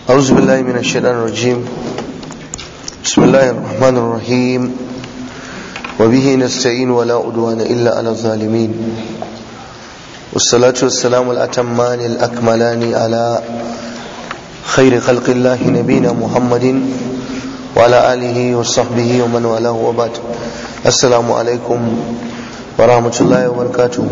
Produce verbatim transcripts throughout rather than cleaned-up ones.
أعوذ بالله من الشيطان الرجيم. بسم الله الرحمن الرحيم. وبه نستعين ولا عدوان إلا على الظالمين، والصلاة والسلام الأتمان الأكملان على خير خلق الله نبينا محمد وعلى آله وصحبه ومن والاه وبعد. السلام عليكم ورحمة الله وبركاته.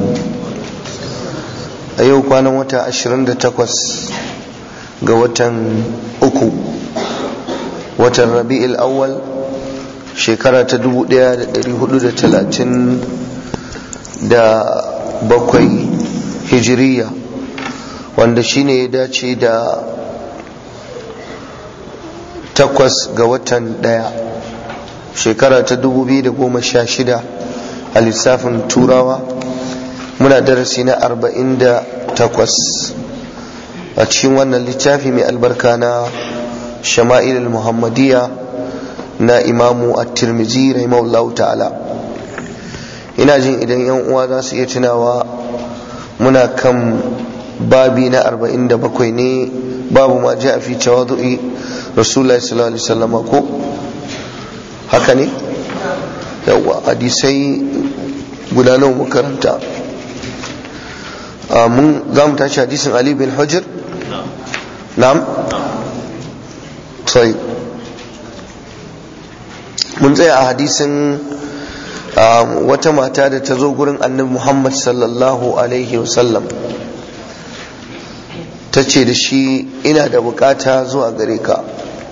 أيوة كان متى عشرين تقوس ga watan uku, watan rabi'il awwal, shekara ta dubu daya da dari hudu da talatin da bakwai hijiriya, wanda shine ya dace da takwas ga watan daya shekara ta dubu biyu da goma sha shida a lissafin turawa. Muna darasi na arba'in da takwas a cikin wannan littafi mai albarka na Shama'il al-Muhammadiyya na Imamu at-Tirmidhi rahimahullahu ta'ala. Ina jin idan yan uwa za su iya tunawa, muna kan babi na arba'in da bakwai ne, babu ma ja'a fi tawadu'i Rasulullahi sallallahu alaihi wasallam, ko haka ne? Yawa, hadisai guda nawa muka karanta? mun za mu tashi hadisin Ali bin Hujr. Na'am, sai mun tsaya a hadisin wata mata da ta zo gurin annabi Muhammad sallallahu alaihi wasallam, ta ce da shi, ina da bukata zuwa gare ka.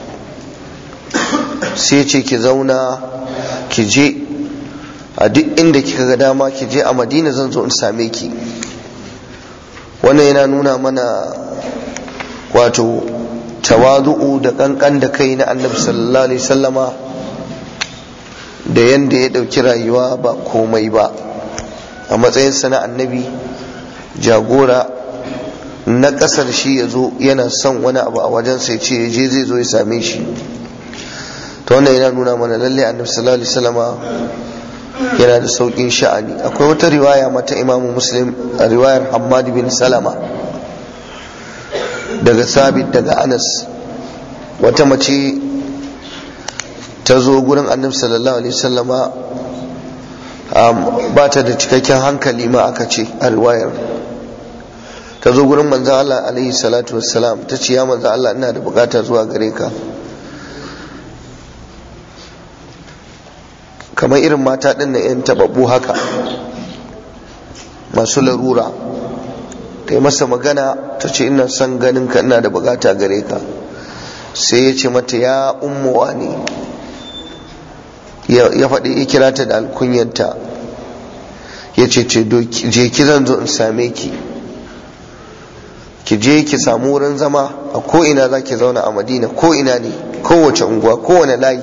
sai ce ki zauna, ki je a duk inda kika ga dama, ki je a Madina, zan zo in same ki. wannan yana nuna mana wato tawadu'u da kankan da kai na annabi sallallahu alaihi sallama, da yanda ya dauki rayuwa ba komai ba a matsayinsa na annabi jagora na kasar shi. ya zo yana son wani abu a wajen sai ce je zai zo ya same shi. to wannan yana nuna mana lalle annabi sallallahu alaihi sallama yana da saukin sha'ani. akwai wata riwaya mata Imamu Muslim, a riwayar Hammad bin Salama daga Sabit daga Anas, wata mace ta zo gurin annabi sallallahu alaihi wasallama, ba ta da cikakken hankali ma aka ce a riwayar. ta zo gurin manzo Allah alaihi salatu wassalam, ta ce ya manzo Allah, ina da bukata zuwa gare ka. kamar irin mata ɗin na 'yan tababbu haka, masu larura. ta yi masa magana, ta ce ina son ganin ka, ina da bukata gare ka. sai ya ce mata ya ummuwa ne, ya faɗi ya kira ta da alkunyanta, ya ce ce je ki, zan zo in same ki, ki je ki samu wurin zama a ko'ina za ki zauna a Madina, ko'ina ne, kowace unguwa, kowane layi,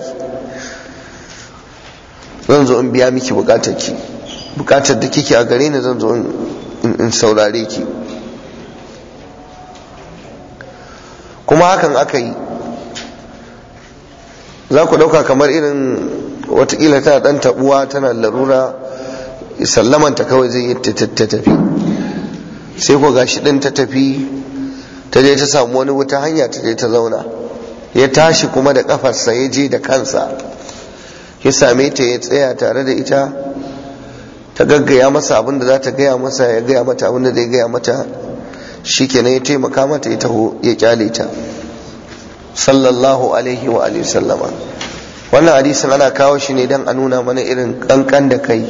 zan zo in biya miki bukatar ki, bukatar da kike a gare ni, zan zo in saurare ki. kuma hakan aka yi. za ku dauka kamar irin watakila tana dan tabuwa, tana larura, sallamanta kawai zai yi ta tafi. sai ko gashi din ta tafi, ta je ta samu wani wata hanya, ta je ta zauna. ya tashi kuma da kafarsa, ya je da kansa, ya same ta, ya tsaya tare da ita, ta gaggaya masa abin da za ta gaya masa, ya gaya mata abin da zai gaya mata, shikenan ya taimaka mata, ya taho ya kyale ta, sallallahu alaihi wa alihi sallama. wannan hadisin ana kawo shi ne don a nuna mana irin kankan da kai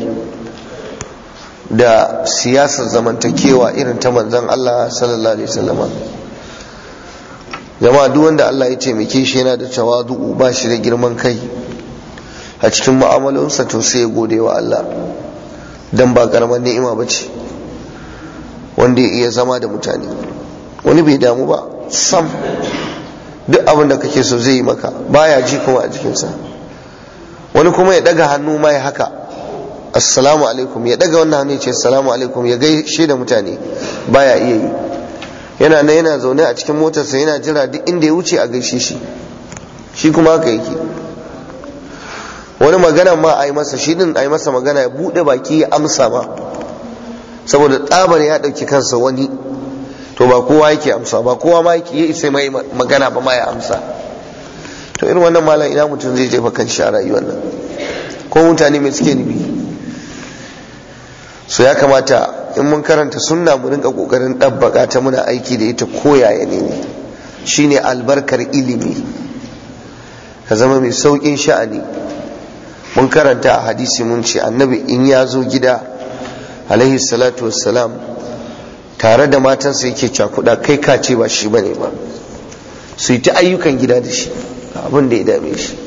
da siyasar zamantakewa irin ta manzon Allah sallallahu alaihi sallama. jama'a, duk wanda Allah ya taimake shi yana da tawadu'u, ba shi da girman kai a cikin mu'amalarsa, to sai ya gode wa Allah, dan ba karamar ni'ima bace wanda ya iya zama da mutane. wani bai damu ba sam, duk abin da kake so zai yi maka, baya ji kuma a jikinsa. wani kuma ya daga hannu ma ya haka, assalamu alaikum, ya daga wannan hannu ya ce assalamu alaikum, ya gaishe da mutane, baya iya yi. yana nan yana zaune a cikin motarsa, yana jira duk inda ya wuce a gaishe shi, shi kuma haka yake. wani magana ma a yi masa, shi din a yi masa magana, ya bude baki ya amsa ma, saboda tsabar ya dauki kansa wani, to ba kowa yake amsa, ba kowa ma yake yi sai mai magana ba ma ya amsa. To irin wannan malam ina mutum zai jefa kan shi a rayuwar nan, ko mutane mai suke nufi? So ya kamata in mun karanta sunna mu rinka kokarin dabbaka ta, muna aiki da ita koyaya ne ne. Shine albarkar ilimi, ka zama mai saukin sha'ani. Mun karanta a hadisi mun ce annabi in ya zo gida alaihi salatu wassalam tare da matansa yake cakuda, kai ka ce ba shi bane ba, su yi ta ayyukan gida da shi, abin da ya dame shi.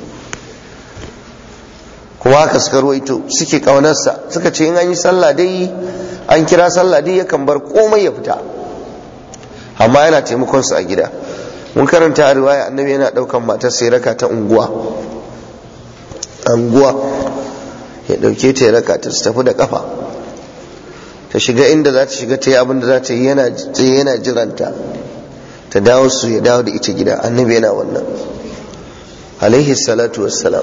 kuma haka suka ruwaito suke kaunarsa, suka ce in an yi sallah dai, an kira sallah dai yakan bar komai ya fita, amma yana taimakon su a gida. Mun karanta a riwaya annabi yana daukan matar sai raka ta unguwa anguwa ya dauke ta ya raka ta su tafi da kafa, ta shiga inda za ta shiga ta yi abin da za ta yi, yana tsaye yana jiranta ta dawo su ya dawo da ita gida. Annabi yana wannan alaihi salatu wassalam.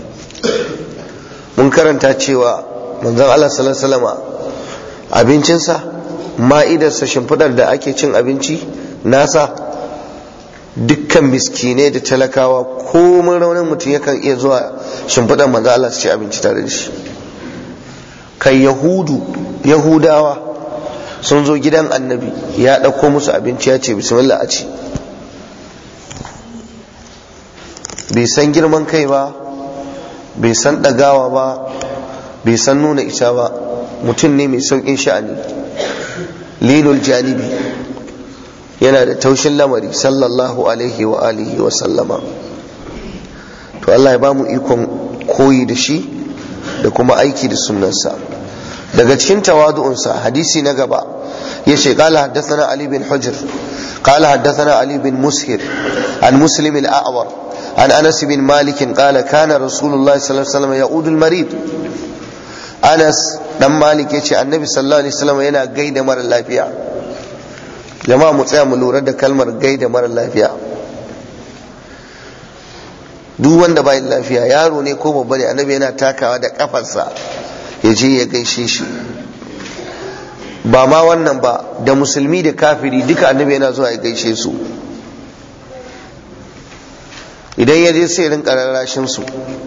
Mun karanta cewa manzon Allah sallallahu alaihi wasallam abincinsa, ma'idarsa, shimfidar da ake cin abinci nasa, dukkan miskinai da talakawa komin raunin mutum yakan iya zuwa shimfidar manzon Allah su ci abinci tare da shi. Kai yahudu yahudawa sun zo gidan annabi ya ɗauko musu abinci ya ce bismillah a ci. Bai san girman kai ba, bai san ɗagawa ba, bai san nuna isa ba, mutum ne mai sauƙin sha'ani, lilul janibi, yana da taushin lamari sallallahu alaihi wa alihi wa sallama. To Allah ya ba mu ikon koyi da shi da kuma aiki da sunnansa. Daga cikin tawadu'unsa hadisi na gaba ya ce qala haddathana Ali bin Hujr qala haddathana Ali bin Mushir an Muslim al-A'war an Anas bin Malik qala kana Rasulullah sallallahu alaihi wasallam ya'udu al-marid. Anas dan Malik yace annabi sallallahu alaihi wasallam yana gaida mara lafiya. Jama'a mu tsaya mu lura da kalmar gaida mara lafiya. Duk wanda bai lafiya, yaro ne ko babba ne, annabi yana takawa da kafarsa ya je ya gaishe shi. Ba ma wannan ba, da musulmi da kafiri duka annabi yana zuwa ya gaishe su. Idan ya je sai rinka rarrashin su,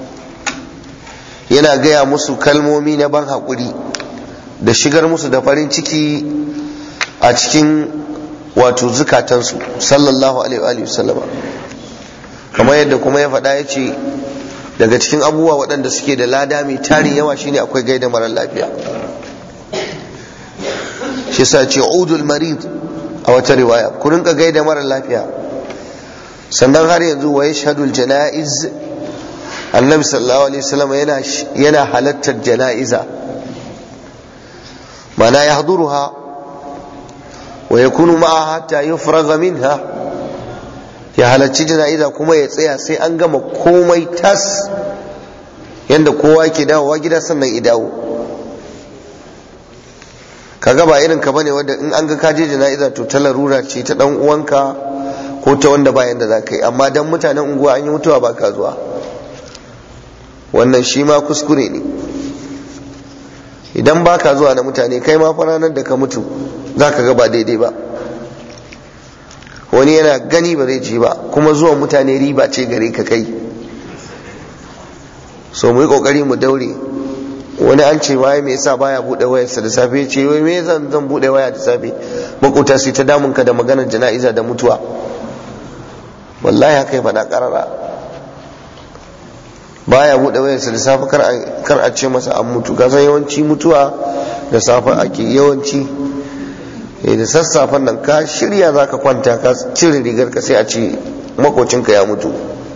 yana gaya musu kalmomi na ban haƙuri da shigar musu da farin ciki a cikin wato zukatansu sallallahu alaihi wa sallama. Kamar yadda kuma ya faɗa ya ce daga cikin abubuwa waɗanda suke da lada mai tarin yawa shine akwai gaida marar lafiya. shi sa ce udul marid a wata riwaya, ku rinka gaida marar lafiya. Sannan har yanzu wa yashhadul janaiz, annabi sallallahu alaihi wasallam yana yana halattar janaiza, mana yahduruha wa yakunu ma'aha hatta yufraga minha, ya halarci jana'iza kuma ya tsaya sai an gama komai tas, yanda kowa ke dawowa gida sannan ya dawo. Kaga ba irin ka bane wanda in an ga ka je jana'iza to ta larura ce ta dan uwanka ko ta wanda bayan da zaka yi, amma dan mutanen unguwa an yi mutuwa ba ka zuwa, wannan shi ma kuskure ne. Idan ba ka zuwa na mutane, kai ma fa ranar da ka mutu zaka ga ba daidai ba. Wani yana gani ba zai ji ba, kuma zuwa mutane riba ce gare ka kai. So mu yi kokari mu daure. Wani an ce waye me yasa baya bude wayarsa da safe, ce wai me zan zan bude waya da safe, makota sai ta damun ka da maganar jana'iza da mutuwa. Wallahi haka ya faɗa karara, baya bude wayarsa da safe kar a ce masa an mutu. Ka san yawanci mutuwa da safe ake, yawanci da sassafen nan ka shirya za ka kwanta ka cire rigar ka sai a ce makocinka ya mutu,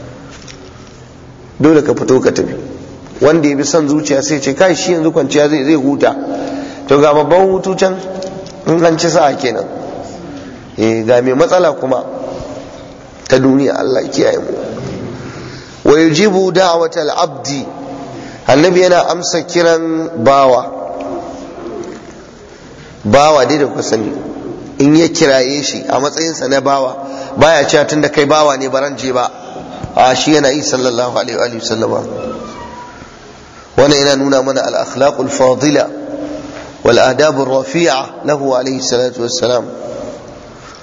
dole ka fito ka tafi. Wanda ya bi son zuciya sai ce kai shi yanzu kwanciya zai zai huta, to ga babban hutu can in an ci sa'a kenan. eh ga mai matsala kuma ta duniya, Allah ya kiyaye mu. Wa yujibu da'watal abdi, annabi yana amsa kiran bawa. Bawa dai da ku sani, in ya kiraye shi a matsayinsa na bawa, baya cewa tun da kai bawa ne baran je ba, a shi yana yi sallallahu alaihi wa sallama. Wannan yana nuna mana al-akhlaqul fadila wal adabur rafi'a lahu alaihi salatu wassalam.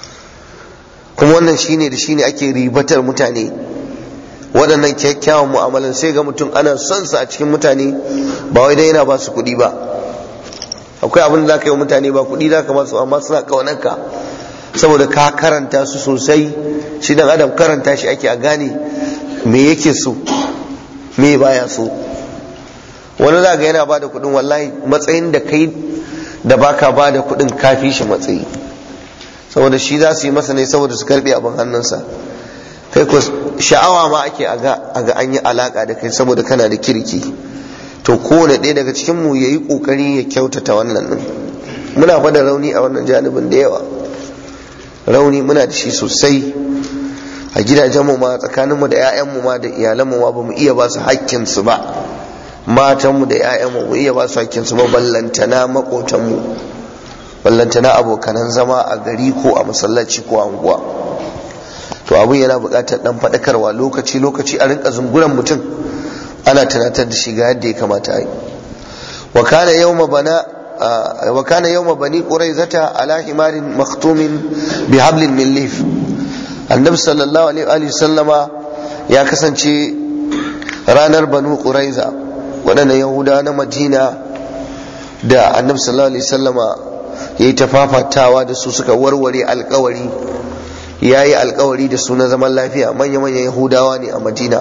kuma wannan shine da shine ake ribatar mutane, waɗannan kyakkyawan mu'amalan. sai ga mutum ana son sa a cikin mutane ba wai dai yana ba su kuɗi ba. akwai abin da zaka yi wa mutane ba kuɗi zaka ba su, amma suna kaunarka saboda ka karanta su sosai. shi dan adam karanta shi ake a gane me yake so me baya so. wani za ga yana ba da kuɗin, wallahi matsayin da kai da baka ba da kuɗin kafi shi matsayi, saboda shi za su yi masa ne saboda su karɓe abin hannunsa. kai ko sha'awa ma ake a ga an yi alaka da kai saboda kana da kirki. to kowane ɗaya daga cikin mu yayi kokari ya kyautata wannan din. muna fada rauni a wannan janibin da yawa, rauni muna da shi sosai a gidajen mu ma, tsakanin mu da ƴaƴan mu ma da iyalan mu ma bamu iya ba su hakkin su ba. matan mu da ƴaƴan mu iya ba su hakkin su ba, ballantana makotan mu, ballantana abokanan zama a gari ko a masallaci ko a unguwa. to abin yana buƙatar dan faɗakarwa lokaci lokaci, a rinka zunguran mutum ana tunatar da shi ga yadda ya kamata a yi. wa kana yawma bana wa kana yawma bani quraizata ala himarin makhtumin bi hablin min lif. annabi sallallahu alaihi wa sallama ya kasance ranar banu quraiza, waɗannan yahuda na madina da annabi sallallahu alaihi wa sallama yayi tafafatawa da su, suka warware alƙawari. ya yi alkawari da su na zaman lafiya. manya-manyan yahudawa ne a madina,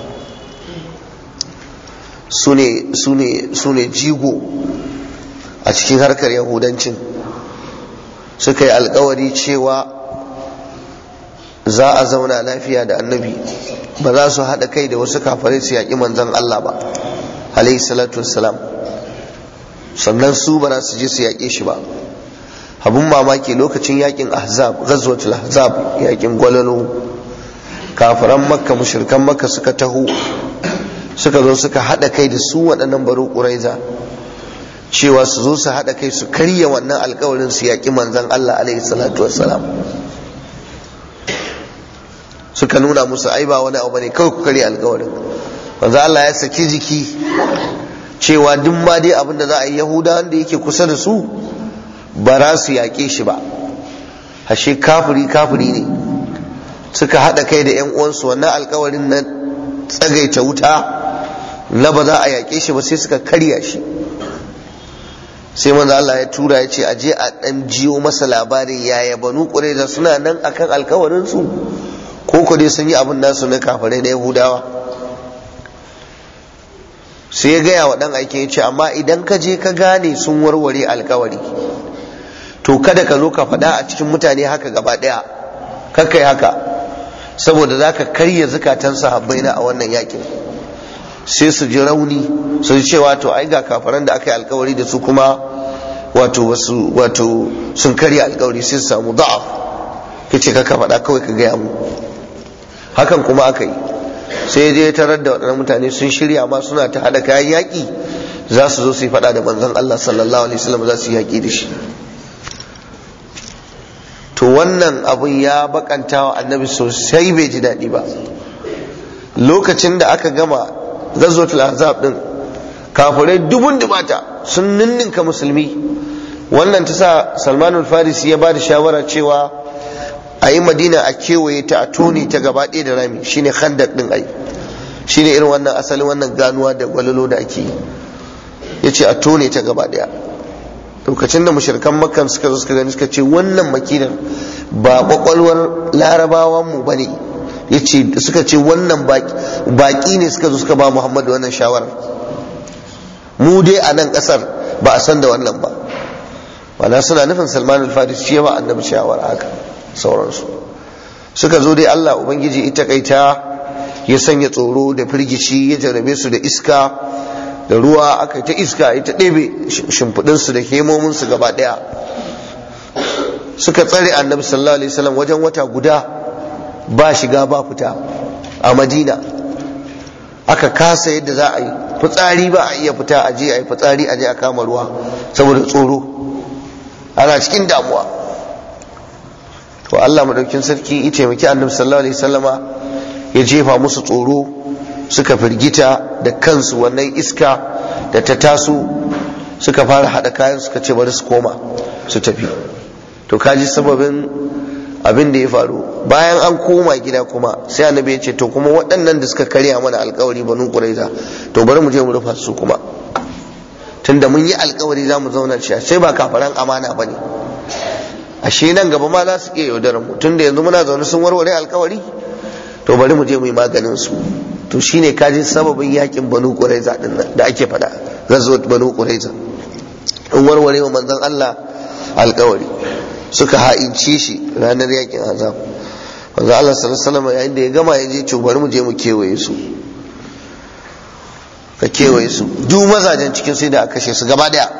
su ne jigo a cikin harkar yahudancin. suka yi alkawari cewa za a zauna lafiya da annabi, ba za su haɗa kai da wasu kafirai su yaƙi manzon Allah ba alaihi salatu wassalam, sannan su ba za su je su yaƙe shi ba. abun mamaki lokacin yakin ahzab, ghazwatul ahzab, yakin gwalalo, kafiran makka, mushrikan makka suka taho, suka zo suka hada kai da su waɗannan banu quraiza cewa su zo su hada kai su karya wannan alƙawarin su yaki manzon Allah alaihi salatu wassalam. suka nuna musu ai ba wani abu bane, kawai ku karya alƙawarin. manzon Allah ya saki jiki cewa duk ma dai abin da za a yi, yahuda wanda yake kusa da su ba za su yaƙe shi ba, ashe kafiri kafiri ne. suka haɗa kai da 'yan uwansu, wannan alkawarin na tsagaita wuta na ba za a yaƙe shi ba sai suka karya shi. sai manzo Allah ya tura ya ce aje a ɗan jiyo masa labarin yaya banu qurayza suna nan akan alkawarin su ko ko dai sun yi abin nasu na kafirai na yahudawa. sai ya gaya wa ɗan aikin ya ce amma idan ka je ka gane sun warware alkawari, to kada ka zo ka faɗa a cikin mutane haka gaba ɗaya, kakkai haka, saboda za ka karya zukatan sahabbai na a wannan yakin, sai su ji rauni, su ji cewa to ai ga kafaran da aka yi alkawari da su kuma wato wasu wato sun karya alkawari, sai su samu da'af. kace kaka faɗa, kawai ka gaya mu. hakan kuma aka yi. sai je tarar da waɗannan mutane sun shirya ma suna ta haɗa kayan yaƙi, za su zo su yi faɗa da manzon Allah sallallahu alaihi wasallam, za su yi yaƙi da shi. to wannan abun ya bakanta wa annabi sosai, bai ji daɗi ba. lokacin da aka gama ghazwatul ahzab din, kafirai dubun dubata sun ninninka musulmi. wannan ta sa Salmanul Farisi ya ba da shawara cewa a yi Madina a kewaye ta, a tone ta gaba ɗaya da rami, shine khandak din. ai shine irin wannan asalin wannan ganuwa da gwalalo da ake yi, yace a tone ta gaba ɗaya. lokacin da mushrikan makkan suka zo suka gani, suka ce wannan makinar ba kwakwalwar larabawan mu bane, yace suka ce wannan baki ne suka zo suka ba Muhammadu wannan shawarar, mu dai a nan kasar ba a san da wannan ba. wala suna nufin Salman al-Farisi shi ba annabi shawara haka sauransu. suka zo dai Allah ubangiji ita kaita ya sanya tsoro da firgici, ya jarabe su da iska da ruwa, aka ta iska ita ɗebe shimfiɗinsu da hemominsu gaba ɗaya. suka tsare annabi sallallahu alaihi wasallam wajen wata guda ba shiga ba fita a Madina. aka kasa yadda za a yi fitsari, ba a iya fita a je a yi fitsari, a je a kama ruwa saboda tsoro, ana cikin damuwa. to Allah madaukin sarki ya taimaki annabi sallallahu alaihi wasallama, ya jefa musu tsoro, suka firgita da kansu. wannan iska da ta taso suka fara hada kayan, suka ce bari su koma su tafi. to kaji sababin abin da ya faru bayan an koma gida kuma sai annabi ya ce to kuma waɗannan da suka karya mana alkawari banu quraiza to bari mu je mu rufa su kuma tunda mun yi alkawari za mu zauna shi sai ba kafaran amana bane ashe nan gaba ma za su iya yaudarar mu tunda yanzu muna zaune sun warware alkawari to bari mu je mu yi maganin su to shine kaji sababin yakin banu quraiza din nan da ake faɗa ghazwat banu quraiza in warware wa manzon Allah alkawari suka ha'ince shi ranar yakin azab manzon Allah sallallahu alaihi wasallam yayin da ya gama ya je to bari mu je mu kewaye su ka kewaye su duk mazajen cikin sai da aka kashe su gaba daya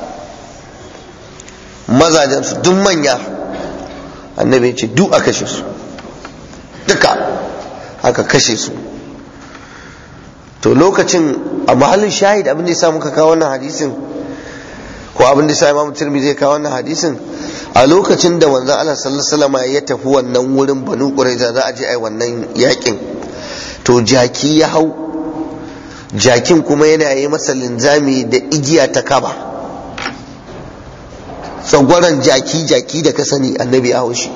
mazajen su duk manya annabi ce duk aka kashe su duka aka kashe su to lokacin a mahallin shahid abin da ya sa muka kawo wannan hadisin ko abin da ya sa Imam Tirmidhi zai kawo wannan hadisin a lokacin da wanzan Allah sallallahu alaihi wasallam ya tafi wannan wurin Banu Qurayza za a je ai wannan yakin to jaki ya hau jakin kuma yana yi masa linzami da igiya ta kaba tsagwaron jaki jaki da ka sani annabi ya hau shi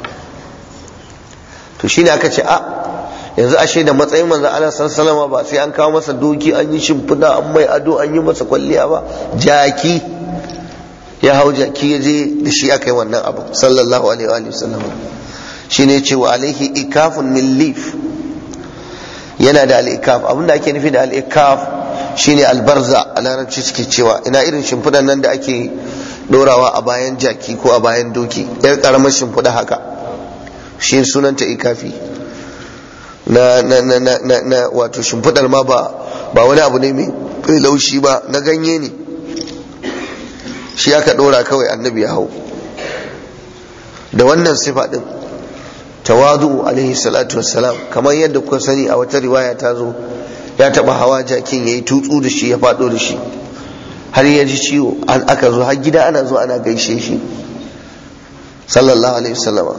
to shine aka ce a yanzu ashe da matsayin manzon Allah sallallahu alaihi wasallam ba sai an kawo masa doki an yi shimfida an mai ado an yi masa kwalliya ba jaki ya hau jaki ya je da shi aka yi wannan abu sallallahu alaihi wa sallam shine ce wa alaihi ikafun min lif yana da al-ikaf abinda ake nufi da al-ikaf shine albarza a larabci suke cewa ina irin shimfidan nan da ake dorawa a bayan jaki ko a bayan doki yar karamar shimfida haka shi sunanta ikafi na na na na na wato shimfidar ma ba ba wani abu ne mai laushi ba na ganye ne shi aka dora kawai annabi ya hau da wannan sifa din tawadu alaihi salatu wassalam kamar yadda kuka sani a wata riwaya ta zo ya taba hawa jakin yayi tutsu da shi ya fado da shi har ya ji ciwo an aka zo har gida ana zo ana gaishe shi sallallahu alaihi wasallama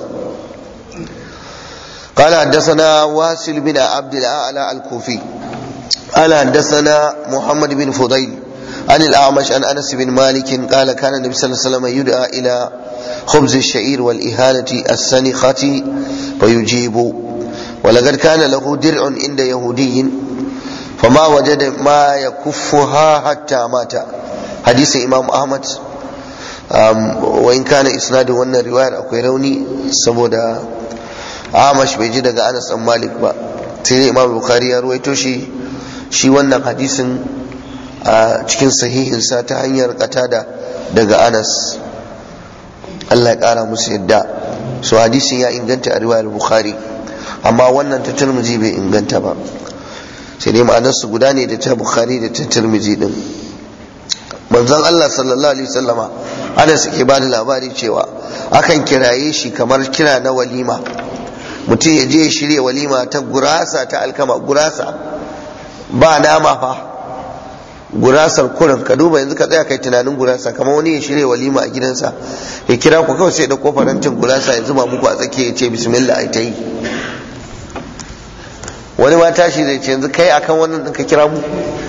قال حدثنا واصل بن عبد الأعلى الكوفي قال حدثنا محمد بن فضيل عن الأعمش عن أنس بن مالك قال كان النبي صلى الله عليه وسلم يدعى إلى خبز الشعير والإهالة السنخة فيجيب ولقد كان له درع عند يهودي فما وجد ما يكفها حتى مات حديث إمام أحمد وإن كان إسناده وأن رواية أكويروني سبودا Amash bai ji daga Anas dan Malik ba sai Imam Bukhari ya ruwaito shi shi wannan hadisin a cikin sahihin sa ta hanyar Qatada daga Anas Allah ya kara musu yadda so hadisin ya inganta a riwayar Bukhari amma wannan ta Tirmidhi bai inganta ba sai dai ma'anar su guda ne da ta Bukhari da ta Tirmidhi din manzon Allah sallallahu alaihi wasallama Anas ke bada labari cewa akan kiraye shi kamar kira na walima mutum ya je shirya walima ta gurasa ta alkama gurasa ba nama fa gurasar kurin ka duba yanzu ka tsaya kai tunanin gurasa kamar wani ya shirya walima a gidansa ya kira ku kawai sai da kofarancin gurasa ya zuba muku a tsakiya ya ce bismillah ai ta yi wani ma tashi zai ce yanzu kai akan wannan ɗin ka kira mu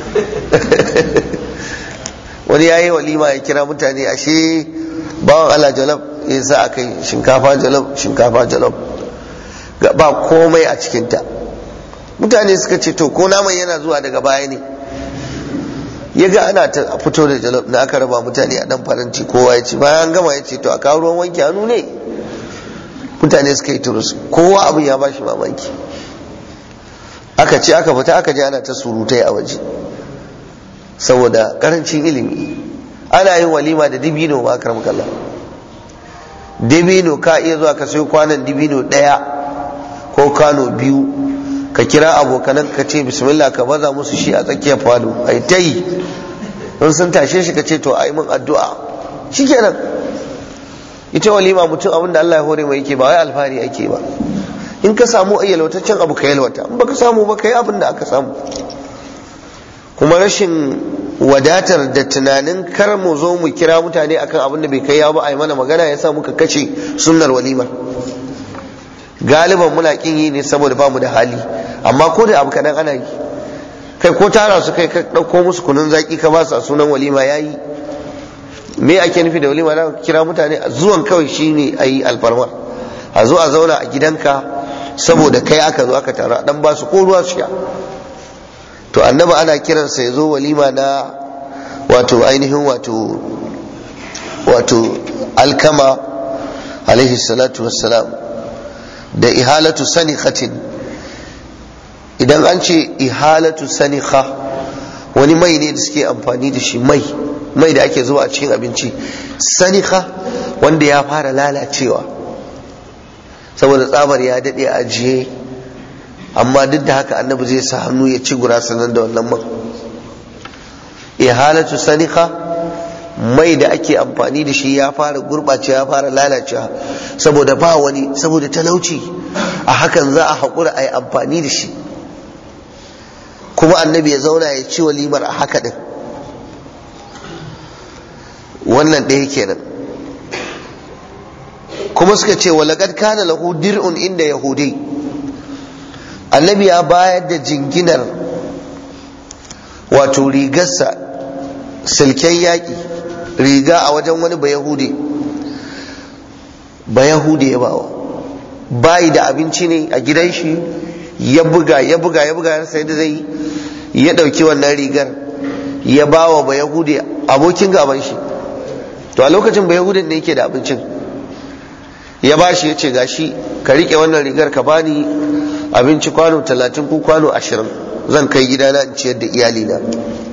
wani ya yi walima ya kira mutane ashe bawan Allah jalab ya sa a kai shinkafa jalab shinkafa jalab ba komai a cikinta mutane suka ce to ko naman yana zuwa daga baya ne ya ga ana ta fito da jalab na aka raba mutane a dan faranti kowa ya ce bayan gama ya ce to a kawo ruwan wanke hannu ne mutane suka yi turus kowa abin ya bashi mamaki aka ce aka fita aka je ana ta surutai a waje saboda karancin ilimi ana yin walima da dibino ma akram kallah dibino ka iya zuwa ka sayo kwanan dibino daya ko kano biyu ka kira abokanan ka ce bismillah ka baza musu shi a tsakiyar falo ai ta yi in sun tashe shi ka ce to ai mun addu'a shikenan ita walima mutum abin da Allah ya hore mai yake ba wai alfahari ake ba in ka samu ayyalwataccen abu ka yalwata in baka samu ba kai abin da aka samu kuma rashin wadatar da tunanin kar mu zo mu kira mutane akan abin da bai kai ya ba ai mana magana yasa muka kace sunnar walimar galiban muna kin yi ne saboda bamu da hali amma ko da abu kadan ana yi kai ko tara su kai ka dauko musu kunun zaki ka ba su a sunan walima yayi me ake nufi da walima da kira mutane zuwan kawai shine ayi alfarma a zo a zauna a gidanka saboda kai aka zo aka taru dan ba su ko ruwa su sha. To annabi ana kiransa ya zo walima na wato ainihin wato wato alkama alaihi salatu wassalam da ihalatu sanikhatin. Idan an ce ihalatu sanikha wani mai ne da suke amfani da shi, mai mai da ake zuba a cikin abinci. Sanikha wanda ya fara lalacewa saboda tsabar ya dade a ajiye, amma duk da haka annabi zai sa hannu ya ci gurasa nan da wannan man. Ihalatu sanikha mai da ake amfani da shi ya fara gurɓacewa, ya fara lalacewa saboda ba wani, saboda talauci, a hakan za a haƙura a yi amfani da shi, kuma annabi ya zauna ya ci walimar a haka ɗin. wannan ɗaya kenan. Kuma suka ce wa laqad kana lahu dir'un inda yahudi, annabi ya bayar da jinginar wato rigarsa, silken yaƙi, riga a wajen wani bayahudi. Bayahudi ya bawa, bayi da abinci ne a gidan shi, ya buga ya buga ya buga sai da zai ya ɗauki wannan rigar ya bawa bayahudi, abokin gaban shi. To a lokacin bayahudin ne yake da abincin, ya bashi ya ce gashi ka rike wannan rigar ka bani abinci kwano talatin ko kwano ashirin, zan kai gidana in ciyar da iyalina.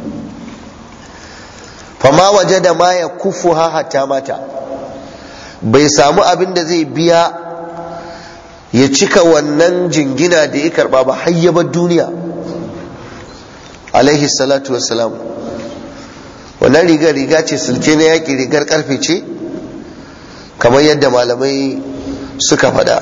Fama waje da ma ya kufu ha hatta mata, bai samu abin da zai biya ya cika wannan jingina da ya karba ba har ya bar duniya alaihi salatu wassalam. Wannan rigar riga ce silke na yaƙi, rigar karfe ce kamar yadda malamai suka faɗa.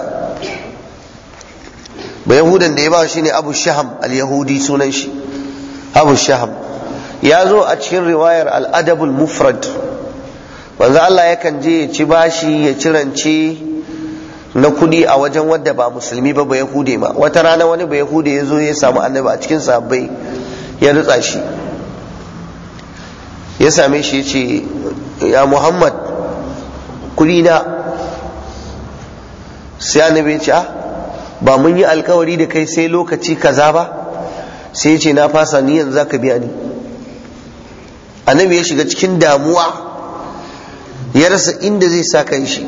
ba yahudan da ya ba shi ne Abu Shaham al-Yahudi, sunan shi Abu Shaham. Ya zo a cikin riwayar al-Adabul Mufrad, manzo Allah yakan je ya ci bashi, ya ci rance na kudi a wajen wadda ba musulmi ba, ba yahude ma. Wata rana wani ba yahude ya zo ya samu annabi a cikin sahabbai, ya rutsa shi, ya same shi ya ce ya Muhammad kudi na. Sai annabi ya ce ah ba mun yi alkawari da kai sai lokaci kaza ba? Sai ya ce na fasa, ni yanzu zaka biya ni. Annabi ya shiga cikin damuwa, ya rasa inda zai sa kan shi.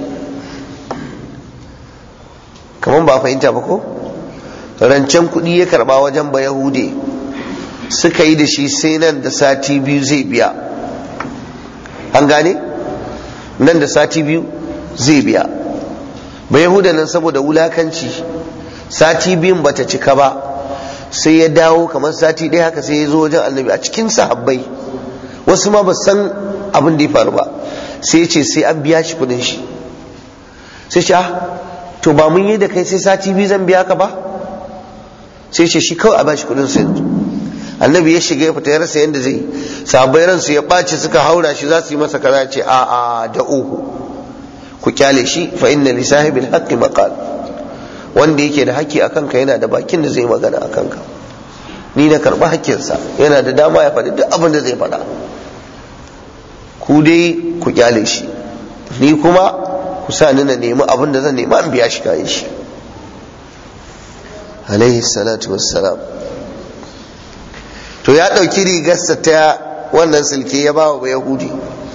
Kamar ba fahimta ba ko? Rancen kuɗi ya karba wajen ba Yahude, suka yi da shi sai nan da sati biyu zai biya. An gane? Nan da sati biyu zai biya. Ba Yahuda nan saboda wulakanci, sati biyun bata cika ba, sai ya dawo kamar sati ɗaya haka, sai ya zo wajen annabi a cikin sahabbai, wasu ma ba san abin da ya faru ba, sai ya ce sai an biya shi kudin shi. Sai ce ah to ba mun yi da kai sai sati biyu zan biya ka ba? Sai ce shi kawai a bashi kudin sa yanzu. Annabi ya shiga ya fita, ya rasa yadda zai. Sahabbai ransu ya ɓaci, suka haura shi za su yi masa kaza, ce a a da uhu, ku kyale shi, fa inna li sahibil haqqi maqal, wanda yake da haƙƙi akan ka yana da bakin da zai magana akan ka. Ni na karɓi haƙƙinsa, yana da dama ya faɗi duk abin da zai faɗa. Ku dai ku kyale shi, ni kuma ku sa ni na nemi abin da zan nema in biya shi kayan shi. Alaihi salatu wassalam. To ya ɗauki rigarsa ta wannan silke ya bawa ba Yahudi.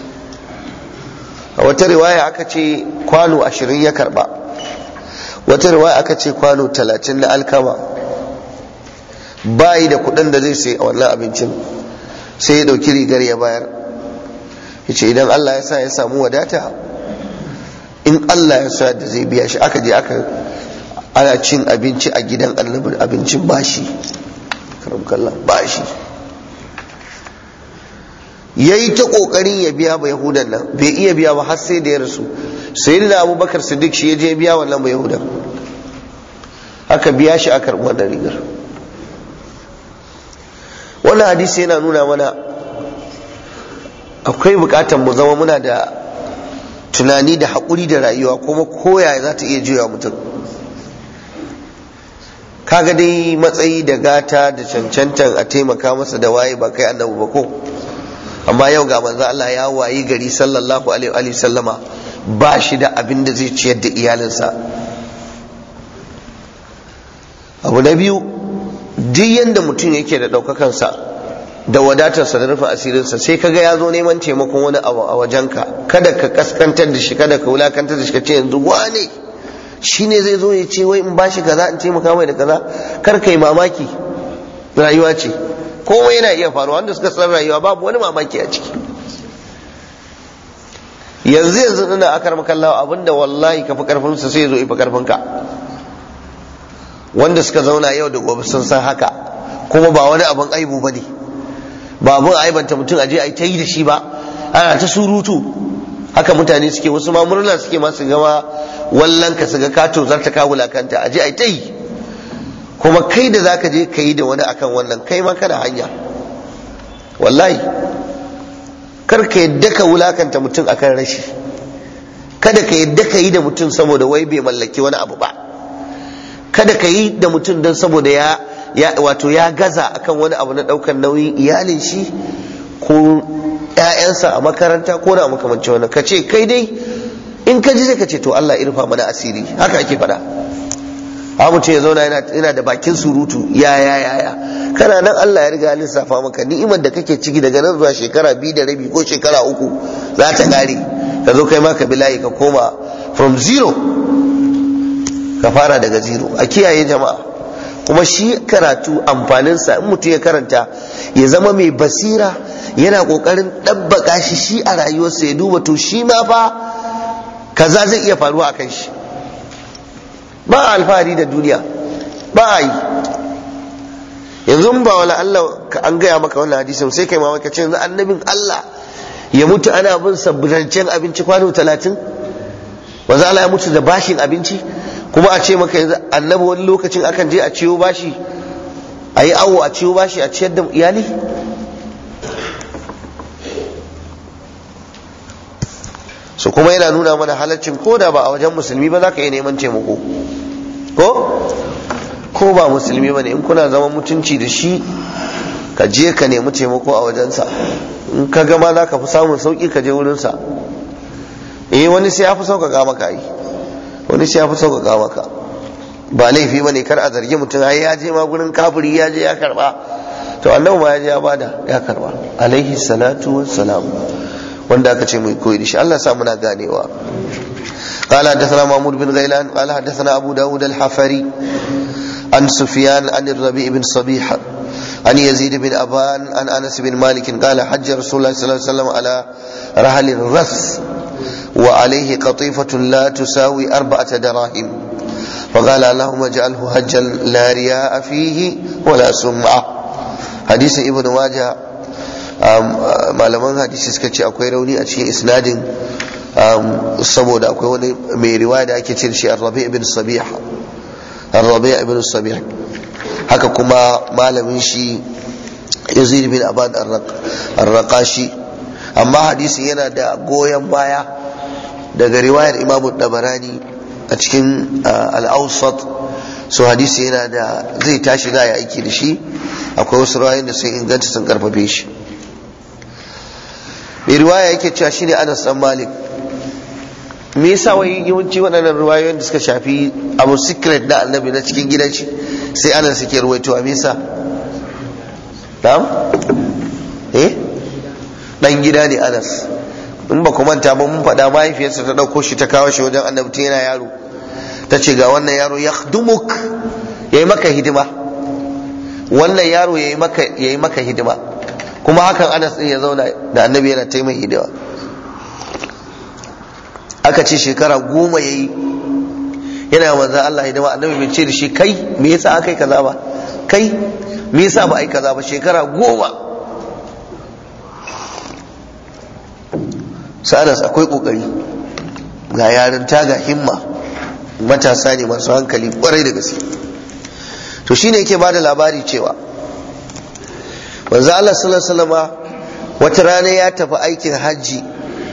A wata riwaya aka ce kwano ashirin ya karba, wata riwaya aka ce kwano talatin na alkama. Bayi da kuɗin da zai sai a wannan abincin, sai ya ɗauki rigar ya bayar. Ya ce idan Allah ya sa ya samu wadata, in Allah ya sa da zai biya shi. Aka je aka ana cin abinci a gidan annabi, abincin bashi, karamkallah bashi. Ya yi ta ƙoƙarin ya biya ba Yahudan nan, bai iya biya ba har sai da ya rasu. Sayyidina Abubakar Siddiq shi ya je biya wannan ba Yahudan, aka biya shi, aka karɓi wannan rigar. Wannan hadisi yana nuna mana akwai bukatar mu zama muna da tunani da haƙuri da rayuwa, kuma koya za ta iya juya mutum. Kaga dai matsayi da gata da cancantan a taimaka masa da waye ba kai annabi ba ko? Amma yau ga manzo Allah ya wayi gari sallallahu alaihi wa sallama ba shi da abin da zai ciyar da iyalinsa. abu na biyu, duk yanda mutum yake da ɗaukakansa da wadatarsa da rufin asirinsa, sai kaga ya zo neman taimakon wani abu a wajenka, kada ka kaskantar da shi, kada ka wulakantar da shi, ka ce yanzu wane shi ne zai zo ya ce wai in bashi kaza in taimaka mai da kaza. Kar ka yi mamaki, rayuwa ce, komai yana iya faruwa. Wanda suka san rayuwa babu wani mamaki a ciki. yanzu yanzu ina akar makallawa abinda wallahi ka fi karfin sa sai zo ifa karfin ka. Wanda suka zauna yau da gobe sun san haka, kuma ba wani abin aibu bane, ba abin aibanta mutum aje a ta yi da shi ba, ana ta surutu. Haka mutane suke, wasu ma murna suke ma su gama wallan ka su ga ka tozarta ka wulakanta, aje a ta yi. Kuma kai da zaka je ka yi da wani akan wannan, kai ma kana hanya. Wallahi kar ka yadda ka wulakanta mutum akan rashi, kada ka yadda ka yi da mutum saboda wai bai mallaki wani abu ba, kada ka yi da mutum don saboda ya, ya wato ya gaza akan wani abu na daukan nauyin iyalin shi ko ƴaƴansa a makaranta ko na makamanci wannan. Ka ce kai dai in ka ji ka ce to Allah ya rufa mana asiri, haka ake faɗa. a mutum ya zauna yana da bakin surutu ya ya ya ya kana nan Allah ya riga ya lissafa maka ni'imar da kake ciki daga nan zuwa shekara biyu da rabi ko shekara uku za ta kare, ka zo kai ma ka bilayi ka koma from zero, ka fara daga zero. A kiyaye jama'a. Kuma shi karatu amfaninsa in mutum ya karanta ya zama mai basira, yana kokarin ɗabbaka shi shi a rayuwarsa, ya duba to shi ma fa kaza zai iya faruwa a kan shi. Ba alfahari da duniya, ba a yi. Yanzu ba wala Allah an gaya maka wannan hadisin sai kai mamaki ce yanzu annabin Allah ya mutu ana bin sabbirancen abinci kwano talatin, wanzu Allah ya mutu da bashin abinci, kuma a ce maka yanzu annabi wani lokacin akan je a ciwo bashi, a yi awo a ciwo bashi a ciyar da iyali. So kuma yana nuna mana halaccin ko da ba a wajen musulmi ba za ka iya neman taimako, ko ko ba musulmi ba ne, in kuna zama mutunci da shi ka je ka nemi taimako a wajensa. In ka gama za ka fi samun sauƙi ka je wurinsa. Eh wani sai ya fi sauƙaƙa maka yi, wani sai ya fi sauƙaƙa maka. Ba laifi ba ne, kar a zargi mutum ai ya je ma gurin kafiri ya je ya karɓa, to annabi ma ya je ya bada ya karɓa alaihi salatu wassalam, wanda aka ce mai koyi da shi. Allah sa muna ganewa. قال حدثنا محمود بن غيلان قال حدثنا أبو داود الحفري عن سفيان عن الربيع بن صبيح عن يزيد بن أبان عن أنس بن مالك قال حج رسول الله صلى الله عليه وسلم على رحل الرث وعليه قطيفة لا تساوي أربعة دراهم، فقال اللهم اجعله حجا لا رياء فيه ولا سمعة. حديث ابن ماجه malaman hadisi suka ce akwai rauni a cikin isnadin, saboda akwai wani mai riwaya da ake ce shi Ar-Rabi' ibn Sabih, Ar-Rabi' ibn Sabih. Haka kuma malamin shi Yazid bin Abad Ar-Raqashi. Amma hadisin yana da goyon baya daga riwayar Imam Tabarani a cikin Al-Awsat. So hadisi yana da zai tashi da ya aiki da shi. Akwai wasu riwayoyin da sun inganta sun karfafe shi. Mai riwaya yake cewa shine Anas dan Malik. Me yasa wai yawanci waɗannan riwayoyin da suka shafi abu secret da Annabi na cikin gidan shi sai Anas yake ruwaitowa, me yasa? Na'am? Eh? Dan gida ne Anas. In ba ku manta ba mun faɗa mahaifiyarsa ta ɗauko shi ta kawo shi wajen Annabi tun yana yaro. Ta ce ga wannan yaro yakhdumuk, yayi maka hidima. Wannan yaro yayi maka yayi maka hidima. Kuma hakan Anas din ya zauna da Annabi yana taimai hidima. Aka ce shekara goma yayi yana manzo Allah hidima. Annabi bai ce da shi kai me yasa aka yi kaza ba, kai me yasa ba ai kaza ba. Shekara goma. Sai Anas akwai kokari, ga yarinta ga himma, matasa ne masu hankali kwarai da gaske. To shine yake bada labari cewa manzo Allah sallallahu alaihi wasallam wata rana ya tafi aikin hajji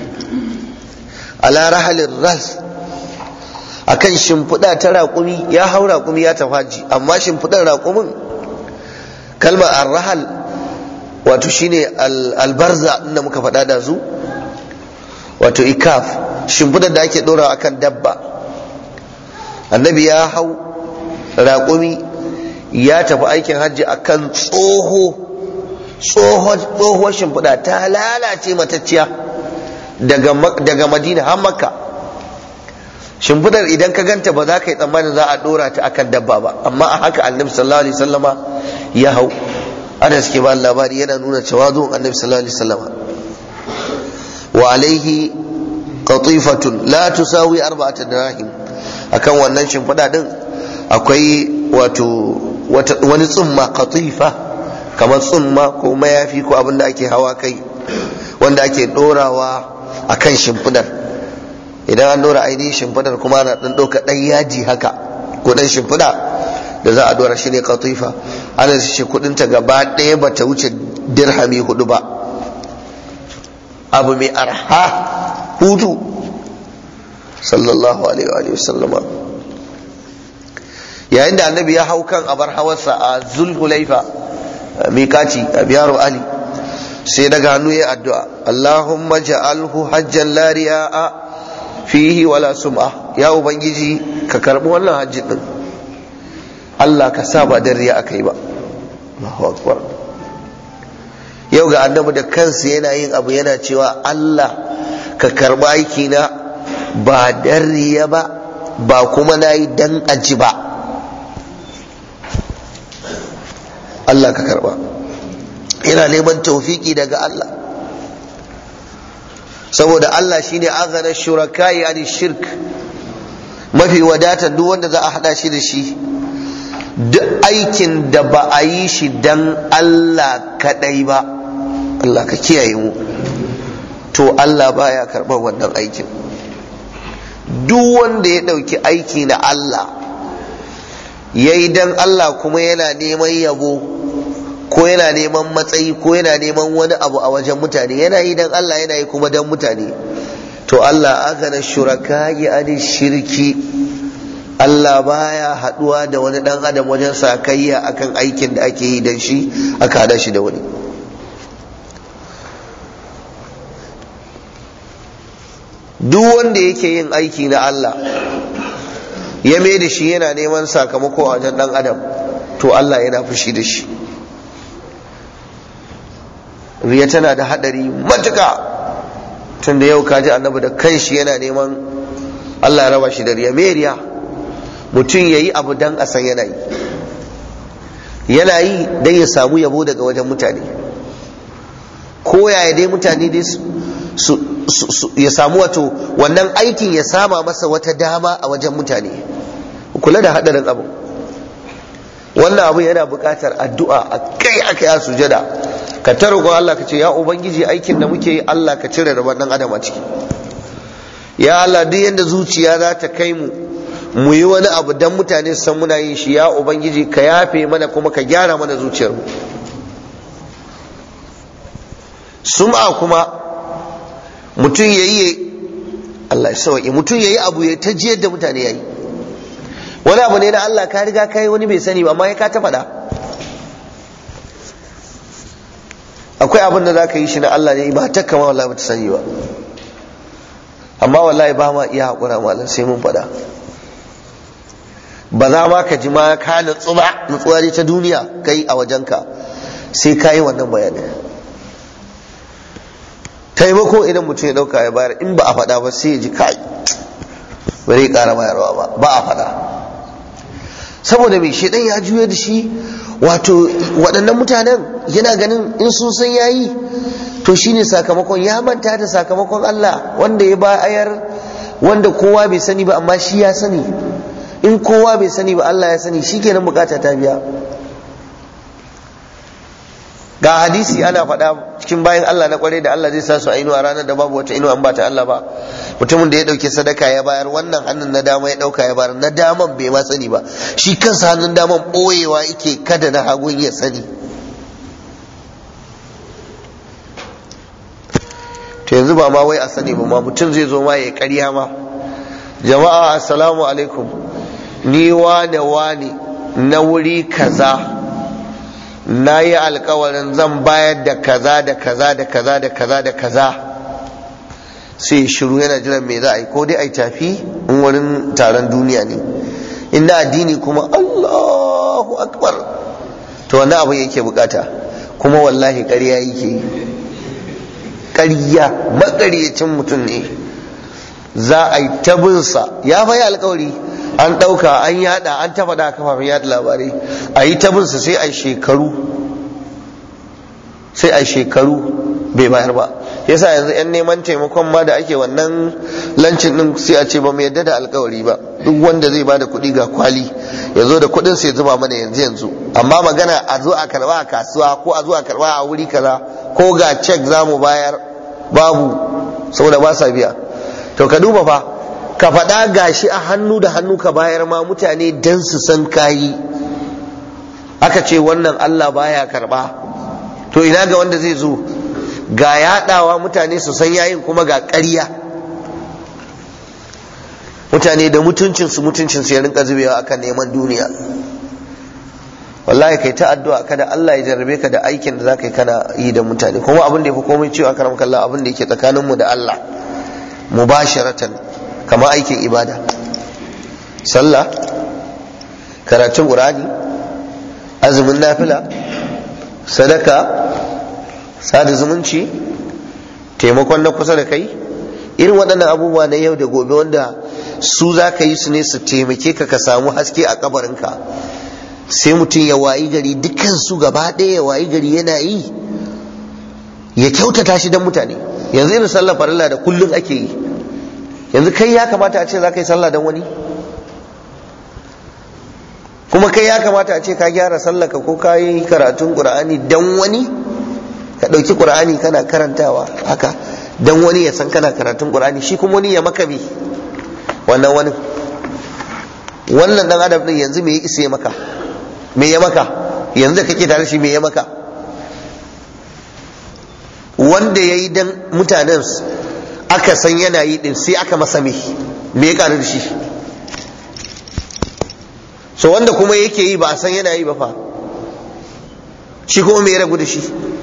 ala rahalir ras, akan shimfiɗa ta raƙumi, ya hau raƙumi ya tafi hajji, amma shimfiɗar raƙumin kalmar ar-rahal wato shine albarza inda muka faɗa da zu, wato ikaf, shimfiɗar da ake ɗora akan dabba. Annabi ya hau raƙumi ya tafi aikin hajji akan tsoho tsohuwar shimfiɗa ta lalace matacciya daga Madina har Makka. Shimfiɗar idan ka ganta ba za ka yi tsammanin za a ɗora ta akan dabba ba, amma a haka annabi sallallahu alaihi wasallama ya hau. ana suke ba labari yana nuna cewa zuwan annabi sallallahu alaihi wasallama. wa alaihi qatifatun la tusawi arba'ata dirahim, akan wannan shimfiɗa din akwai wato wani tsumma, qatifa kamar tsumma ko mayafi ko abin da ake hawa kai wanda ake dorawa akan shimfidar. Idan an dora ainihin shimfidar kuma ana dan ɗauka ɗan yaji haka ko ɗan shimfida da za a dora shi ne qatifa. ana ce kudin ta gaba ɗaya ba ta wuce dirhami hudu ba, abu mai arha hudu sallallahu alaihi wa sallama. yayin da annabi ya hau kan abar hawarsa a Zulhulaifa miƙaci a biyaru Ali, sai daga hannu ya addu'a, Allahumma ja'alhu hajjan la riya'a fihi wala sum'a. ya ubangiji ka karbi wannan hajji din, Allah ka sa ba dan riya akai ba. Allahu akbar. yau ga annabi da kansa yana yin abu yana cewa Allah ka karbi aiki na ba dan riya ba, ba kuma nayi dan aji ba. Allah ka karba. Yana neman tawfiki daga Allah, saboda Allah shine aghana shuraka'i ani shirk, mafi wadatar duk wanda za a hada shi da shi. Duk aikin da ba a yi shi dan Allah kadai ba, Allah ka kiyaye mu, to Allah baya karban wannan aikin. Duk wanda ya dauki aiki na Allah yayi dan Allah kuma yana neman yabo ko yana neman matsayi ko yana neman wani abu a wajen mutane, yana yi dan Allah yana yi kuma dan mutane, to Allah aghana shuraka'i ani shirki. Allah baya haduwa da wani dan adam wajen sakayya akan aikin da ake yi dan shi aka hada shi da wani. Duk wanda yake yin aiki na Allah ya mai da shi yana neman sakamako a wajen dan adam, to Allah yana fushi da shi. Riya tana da hadari matuka, tunda yau kaji annabi da kanshi yana neman Allah ya raba shi da riya. Me riya? Mutum ya yi abu dan a san yana yi, yana yi dan ya samu yabo daga wajen mutane, ko yaya dai mutane dai su ya samu wato wannan aikin ya sama masa wata dama a wajen mutane. Kula da hadarin abu. Wannan abu yana buƙatar addu'a akai akai a sujada, ka ta roƙon Allah ka ce ya ubangiji aikin da muke yi Allah ka cire da wannan adam a ciki. Ya Allah duk yanda zuciya za ta kai mu mu yi wani abu dan mutane su san muna yin shi, ya ubangiji ka yafe mana kuma ka gyara mana zuciyar mu. Sum'a kuma mutum yayi Allah ya sauke, mutum yayi abu ya ta jiyar da mutane yayi wani abu ne na Allah, ka riga kai wani bai sani ba amma ya ka ta faɗa. Akwai abin da za ka yi shi na Allah ne ba ta kama wallahi ba ta sani ba, amma wallahi ba ma iya haƙura malam sai mun faɗa. Ba za ma ka ji ma ka nutsu ba, nutsuwa ne ta duniya kai a wajenka, sai ka yi wannan bayanin. Taimako idan mutum ya ɗauka ya bayar, in ba a faɗa ba sai ya ji kai bari ya ƙara bayarwa ba, ba a faɗa. Saboda mai shaidan ya juya da shi, wato waɗannan mutanen yana ganin in sun san yayi to shine sakamakon, ya manta da sakamakon Allah wanda ya bayar, wanda kowa bai sani ba amma shi ya sani. In kowa bai sani ba Allah ya sani, shikenan bukata ta biya. Ga hadisi ana faɗa cikin bayan Allah na kware da Allah zai sa su a inuwa ranar da babu wata inuwa in ba ta Allah ba. Mutumin da ya ɗauki sadaka ya bayar, wannan hannun na dama ya ɗauka ya bayar, na daman bai ma sani ba, shi kansa hannun daman ɓoyewa yake kada na hagun ya sani. To yanzu ba ma wai a sani ba ma, mutum zai zo ma ya ƙarya ma. Jama'a assalamu alaikum, ni wane wane na wuri kaza na yi alkawarin zan bayar da kaza da kaza da kaza da kaza da kaza. Sai shiru yana jiran me za a yi, ko dai a yi tafi in wurin taron duniya ne, in na addini kuma Allah Allahu akbar. To wannan abin yake bukata, kuma wallahi ƙarya yake, ƙarya maƙaryacin mutum ne. Za a yi tabinsa, ya fayi alkawari, an ɗauka an yada an ta faɗa kafafen yada labarai, a yi tabinsa sai a shekaru sai a shekaru bai bayar ba. Yasa yanzu yan neman taimakon ma da ake wannan lancin din sai a ce ba mu yadda da alkawari ba, duk wanda zai bada kuɗi ga kwali ya zo da kuɗin sai zuba mana yanzu yanzu, amma magana a zo a karba a kasuwa ko a zo a karba a wuri kaza ko ga cek za mu bayar, babu, saboda ba sa biya. To ka duba fa, ka faɗa gashi a hannu da hannu ka bayar ma mutane dan su san kayi, aka ce wannan Allah baya karba. To ina ga wanda zai zo ga yaɗawa mutane su san yayin, kuma ga ƙarya, mutane da mutuncinsu mutuncinsu ya rinka zubewa akan neman duniya. Wallahi kai ta addu'a kada Allah ya jarrabe ka da aikin da zaka yi kana yi da mutane. Kuma abin da yafi komai ciwo akaram kallah, abin da yake tsakanin mu da Allah mubasharatan, kamar aikin ibada, sallah, karatun Qur'ani, azumin nafila, sadaka, sada zumunci, taimakon na kusa da kai, irin waɗannan abubuwa na yau da gobe wanda su za ka yi su ne su taimake ka ka samu haske a kabarinka. Sai mutum ya wayi gari dukkan su gaba ɗaya ya wayi gari yana yi, ya kyautata shi don mutane. Yanzu irin sallar farilla da kullum ake yi, yanzu kai ya kamata a ce za ka yi sallah don wani, kuma kai ya kamata a ce ka gyara sallaka ko ka yi karatun Qur'ani don wani, ka ɗauki Qur'ani kana karantawa haka don wani ya san kana karatun Qur'ani, shi kuma wani ya maka bi wannan wani wannan dan adam din yanzu me ya isa ya maka, me ya maka yanzu da kake tare shi, me ya maka? Wanda ya yi dan mutanen aka san yana yi din sai aka masa me me ya karu da shi? So wanda kuma yake yi ba a san yana yi ba fa, shi kuma me ya ragu da shi?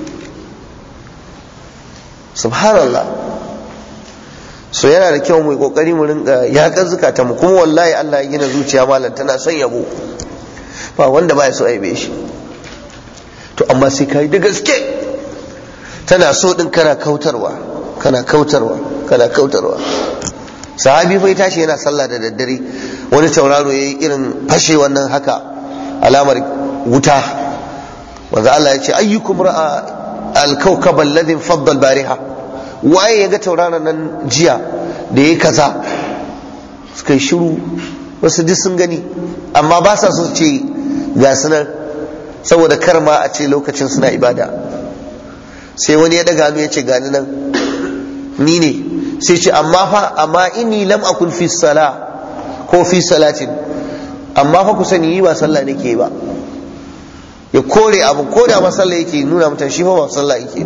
Subhanallah. So yana da kyau mu yi kokari mu rinka yaƙar zukata mu, kuma wallahi Allah ya gina zuciya malam tana son yabo, ba wanda baya so aibe shi. To amma sai kai da gaske, tana so din kana kautarwa kana kautarwa kana kautarwa. Sahabi fa ya tashi yana sallah da daddare, wani tauraro yayi irin fashe wannan haka alamar wuta, wanda Allah ya ce ayyukum ra'a al-kawkab alladhi fadda al-bariha, waye ya ga tauraron nan jiya da yayi kaza? Suka yi shiru, wasu duk sun gani amma ba sa so ce ga sunan, saboda kar ma a ce lokacin suna ibada. Sai wani ya daga hannu ya ce gani nan ni ne, sai ce amma fa amma inni lam akun fi sala ko fi salatin, amma fa ku sani yi ba sallah nake ba. Ya kore abu, ko da ba sallah yake, nuna mutan shi fa ba sallah yake.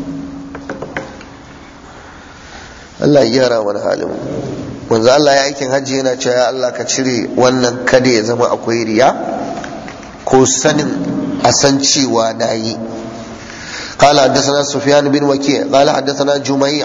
Allah ya gyara wani halin. Manzo Allah ya aikin hajji yana cewa ya Allah ka cire wannan, kada ya zama akwai riya ko sanin a san cewa na yi. قال حدثنا سفيان بن وكيع قال حدثنا جميع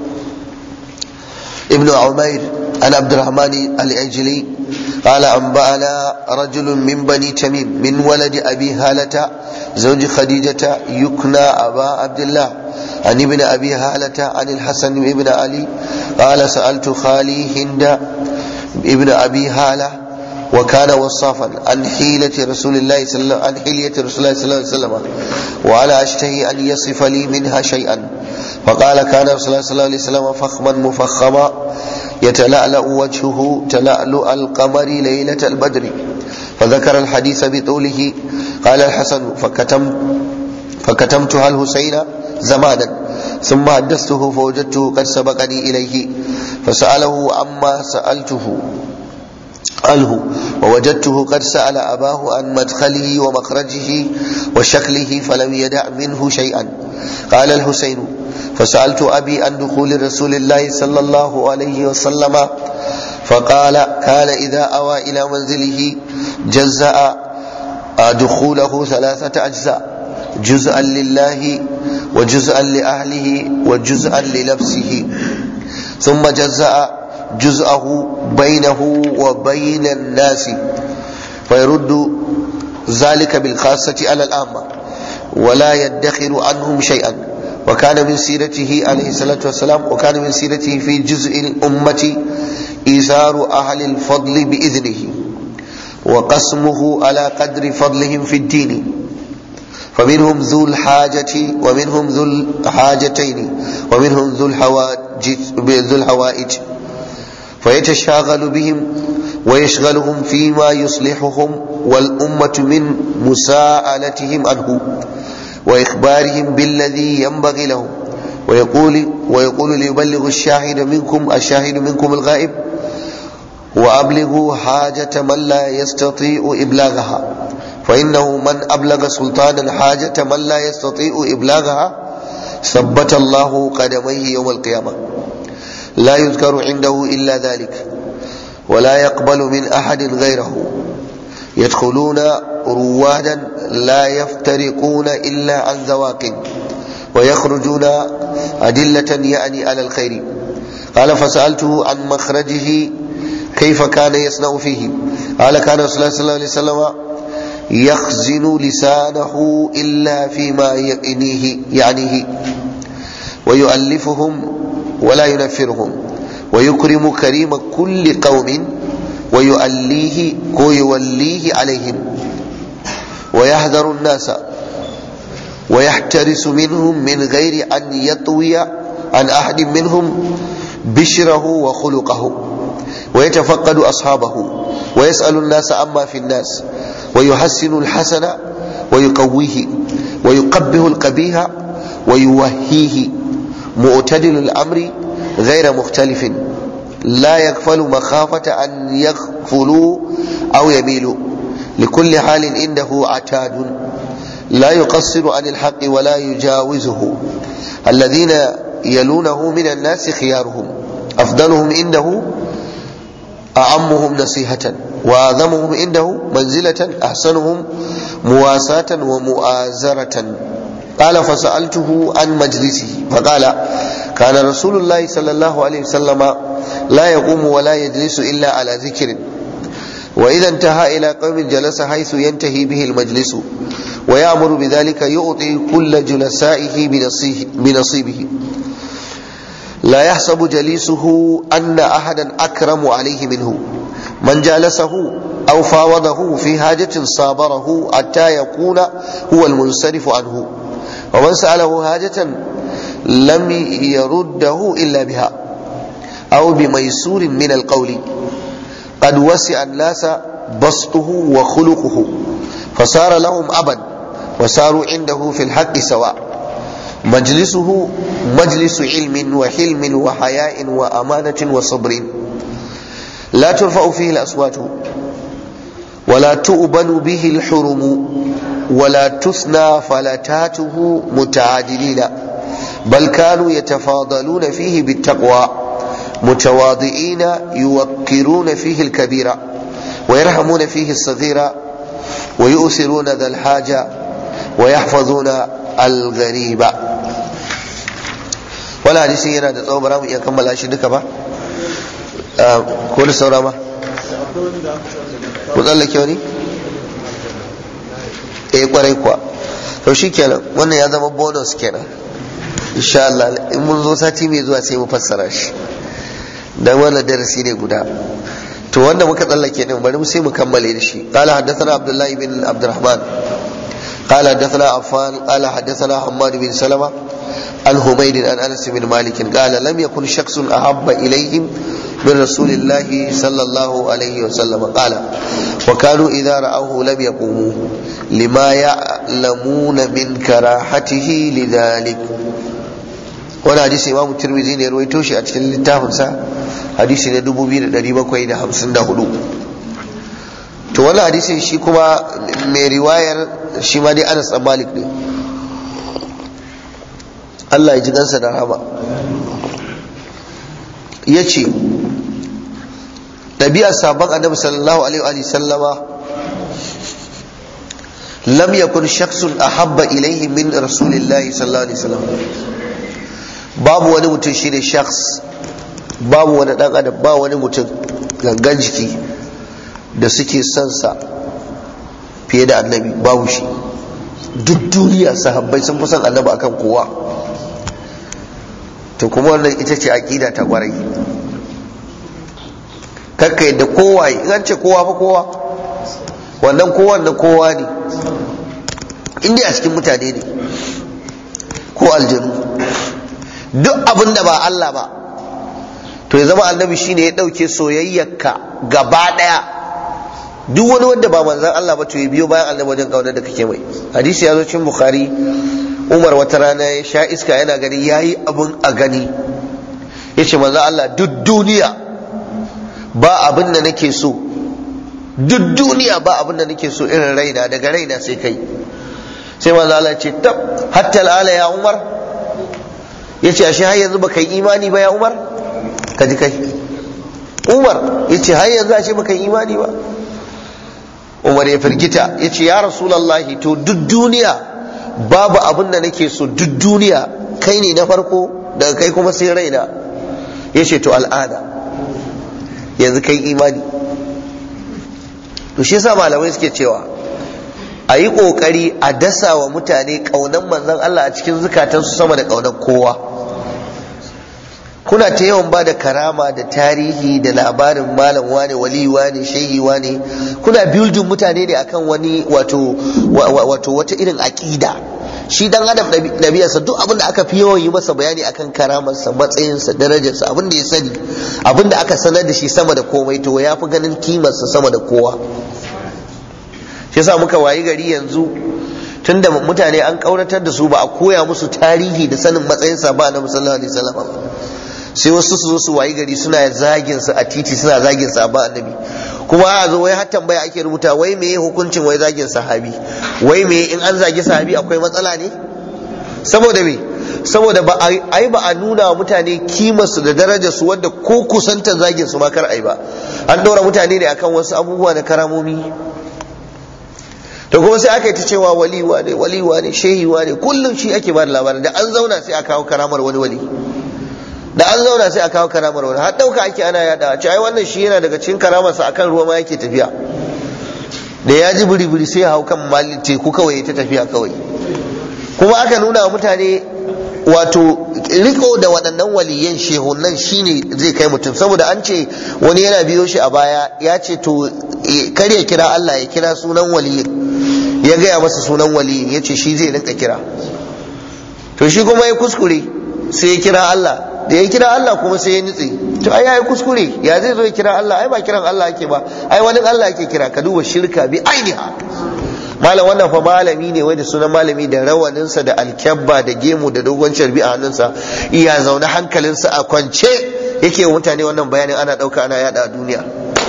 ابن عمير عن عبد الرحمن العجلي قال أنبأنا رجل من بني تميم من ولد أبي هالة زوج خديجة يكنى أبا عبد الله عن ابن أبي هالة عن الحسن بن علي قال سألت خالي هند ابن أبي هالة وكان وصافا عن حيلة رسول الله صلى الله عن حلية رسول الله صلى الله عليه وسلم وأنا أشتهي أن يصف لي منها شيئا، فقال كان رسول الله صلى الله عليه وسلم فخما مفخما يتلألأ وجهه تلألؤ القمر ليلة البدر، فذكر الحديث بطوله. قال الحسن فكتم فكتمتها الحسين زمانا ثم حدثته فوجدته قد سبقني إليه فسأله عما سألته عنه ووجدته قد سأل أباه عن مدخله ومخرجه وشكله فلم يدع منه شيئا. قال الحسين فسألت أبي عن دخول رسول الله صلى الله عليه وسلم فقال كان إذا أوى إلى منزله جزأ دخوله ثلاثة أجزاء، جزءا لله وجزءا لأهله وجزءا لنفسه، ثم جزأ جزءه بينه وبين الناس فيرد ذلك بالخاصة على العامة ولا يدخر عنهم شيئا. وكان من سيرته عليه الصلاة والسلام وكان من سيرته في جزء الأمة إيثار أهل الفضل بإذنه وقسمه على قدر فضلهم في الدين، فمنهم ذو الحاجة ومنهم ذو الحاجتين ومنهم ذو ذو الحوائج، فيتشاغل بهم ويشغلهم فيما يصلحهم والأمة من مساءلتهم عنه وإخبارهم بالذي ينبغي لهم. ويقول ويقول ليبلغ الشاهد منكم الشاهد منكم الغائب وأبلغوا حاجة من لا يستطيع إبلاغها، فإنه من أبلغ سلطانا حاجة من لا يستطيع إبلاغها ثبت الله قدميه يوم القيامة، لا يذكر عنده إلا ذلك ولا يقبل من أحد غيره، يدخلون روادا لا يفترقون إلا عن ذواق ويخرجون أدلة يعني على الخير. قال فسألته عن مخرجه كيف كان يصنع فيه؟ قال كان رسول الله صلى الله عليه وسلم يخزن لسانه إلا فيما يعنيه, يعنيه ويؤلفهم ولا ينفرهم ويكرم كريم كل قوم ويؤليه ويوليه عليهم ويحذر الناس ويحترس منهم من غير أن يطوي عن أحد منهم بشره وخلقه ويتفقد أصحابه ويسأل الناس عما في الناس ويحسن الحسن ويقويه ويقبه القبيح ويوهيه، معتدل الأمر غير مختلف، لا يغفل مخافة أن يغفلوا أو يميلوا، لكل حال عنده عتاد، لا يقصر عن الحق ولا يجاوزه. الذين يلونه من الناس خيارهم، أفضلهم عنده أعمهم نصيحة وأعظمهم عنده منزلة أحسنهم مواساة ومؤازرة. قال فسألته عن مجلسه فقال كان رسول الله صلى الله عليه وسلم لا يقوم ولا يجلس إلا على ذكر، وإذا انتهى إلى قوم جلس حيث ينتهي به المجلس ويأمر بذلك يعطي كل جلسائه بنصيبه، لا يحسب جليسه أن أحدا أكرم عليه منه، من جالسه أو فاوضه في حاجة صابره حتى يكون هو المنصرف عنه، ومن سأله حاجة لم يرده إلا بها أو بميسور من القول، قد وسع الناس بسطه وخلقه فصار لهم أبد وصاروا عنده في الحق سواء. مجلسه مجلس علم وحلم وحياء وأمانة وصبر، لا ترفع فيه الأصوات ولا تؤبن به الحرم ولا تثنى فلتاته متعادلين، بل كانوا يتفاضلون فيه بالتقوى متواضعين يوقرون فيه الكبير ويرحمون فيه الصغير ويؤثرون ذا الحاجة ويحفظون الغريب. wala hadisi yana da tsawo bara mu iya kammala shi duka ba ko da saura ma ku tsallake wani eh kwarai kuwa to shikenan wannan ya zama bonus kenan insha Allah in mun zo sati mai zuwa sai mu fassara shi dan wannan darasi ne guda. to wanda muka tsallake din bari mu sai mu kammale da shi. qala haddathana Abdullah ibn Abdurrahman قال حدثنا عفان قال حدثنا حماد بن سلمة عن حميد عن انس بن مالك قال لم يكن شخص احب اليهم من رسول الله صلى الله عليه وسلم قال وكانوا اذا راوه لم يقوموا لما يعلمون من كراهته لذلك. wani hadisi Imam Tirmidhi ne ruwaito shi a cikin littafinsa hadisi na dubu biyu da ɗari bakwai da hamsin da hudu. to wannan hadisin shi kuma mai riwayar shi ma dai Anas bin Malik ne, Allah ya ji gansa da rahama. yace ɗabi'ar sabon annabi sallallahu alaihi wa sallama lam yakun shakhsun ahabba ilayhi min rasulillahi sallallahu alaihi wasallam, babu wani mutum shine shakhs, babu wani dan adam, ba wani mutum gangan jiki da suke son sa fiye da annabi, babu shi. Duk duniya sahabbai sun fi son annabi akan kowa. To kuma wannan ita ce aqida ta kwarai. Kakka yadda kowa, in an ce kowa fa kowa, wannan kowa da kowa ne, inda a cikin mutane ne ko aljanu. Duk abin da ba Allah ba to ya zama annabi shine ya dauke soyayyarka gaba daya. Duk wani wanda ba manzon Allah ba to ya biyo bayan annabi wajen kaunar da kake mai. Hadisi ya zo cikin Bukhari, Umar wata rana ya sha iska yana gani yayi abun a gani, yace manzon Allah duk duniya ba abin da nake so, duk duniya ba abin da nake so irin raina, daga raina sai kai. Sai manzon Allah ya ce tab hatta al'ala ya Umar, yace ashe har yanzu baka yi imani ba ya Umar? Kaji kai Umar yace har yanzu ashe baka yi imani ba. Umar ya firgita yace ya Rasulullahi, to duk duniya babu abin da nake so, duk duniya kai ne na farko, daga kai kuma sai raina. Yace to al'ada yanzu kai imani. To shi yasa malamai suke cewa a yi kokari a dasa wa mutane kaunan manzon Allah a cikin zukatansu sama da kaunan kowa. Kuna ta yawan ba da karama da tarihi da labarin malam wane, wali wane, shehi wane, kuna building mutane ne akan wani wato wato wata irin aqida. Shi dan adam ɗabi'arsa duk abin da aka fi yawan yi masa bayani akan karamarsa, matsayinsa, darajarsa, abin da ya sani, abin da aka sanar da shi sama da komai, to ya fi ganin kimarsa sama da kowa. Shi yasa muka wayi gari yanzu, tunda mutane an kauratar da su, ba a koya musu tarihi da sanin matsayinsa ba na sallallahu alaihi wasallam, sai wasu su zo su wayi gari suna zagin sa a titi, suna zagin sa ba annabi. Kuma a zo wai har tambaya ake rubuta, wai meye hukuncin wai zagin sahabi, wai me in an zagi sahabi akwai matsala ne? Saboda me? Saboda ba ai ba a nuna wa mutane kimar su da darajar su, wanda ko kusantar zagin su ma kar ai ba. An daura mutane ne akan wasu abubuwa da karamomi. To kuma sai aka yi ta cewa waliwa ne, waliwa ne, shehiwa ne, kullum shi ake ba da labarin. Da an zauna sai a kawo karamar wani wali, da an zauna sai a kawo karamar wani, har dauka ake ana yada a ce ai wannan shi yana daga cikin karamarsa akan ruwa ma yake tafiya, da ya ji buri-buri sai ya hau kan malin teku kawai ta tafiya kawai. Kuma aka nuna wa mutane wato riko da waɗannan waliyan shehunan shine zai kai mutum, saboda an ce wani yana biyo shi a baya ya ce to kar ya kira Allah, ya kira sunan waliyin, ya gaya masa sunan waliyin, ya ce shi zai rinka kira. To shi kuma ya kuskure sai ya kira Allah, da ya kira Allah kuma sai ya nutse. To ai yayi kuskure, ya zai zo ya kira Allah? Ai ba kiran Allah yake ba, ai wani Allah yake kira. Ka duba shirka bi ainiha. Malam wannan fa malami ne wai da sunan malami, da rawaninsa da alkyabba da gemu da dogon carbi a hannunsa, iya zaune hankalinsa a kwance yake wa mutane wannan bayanin, ana dauka ana yada a duniya.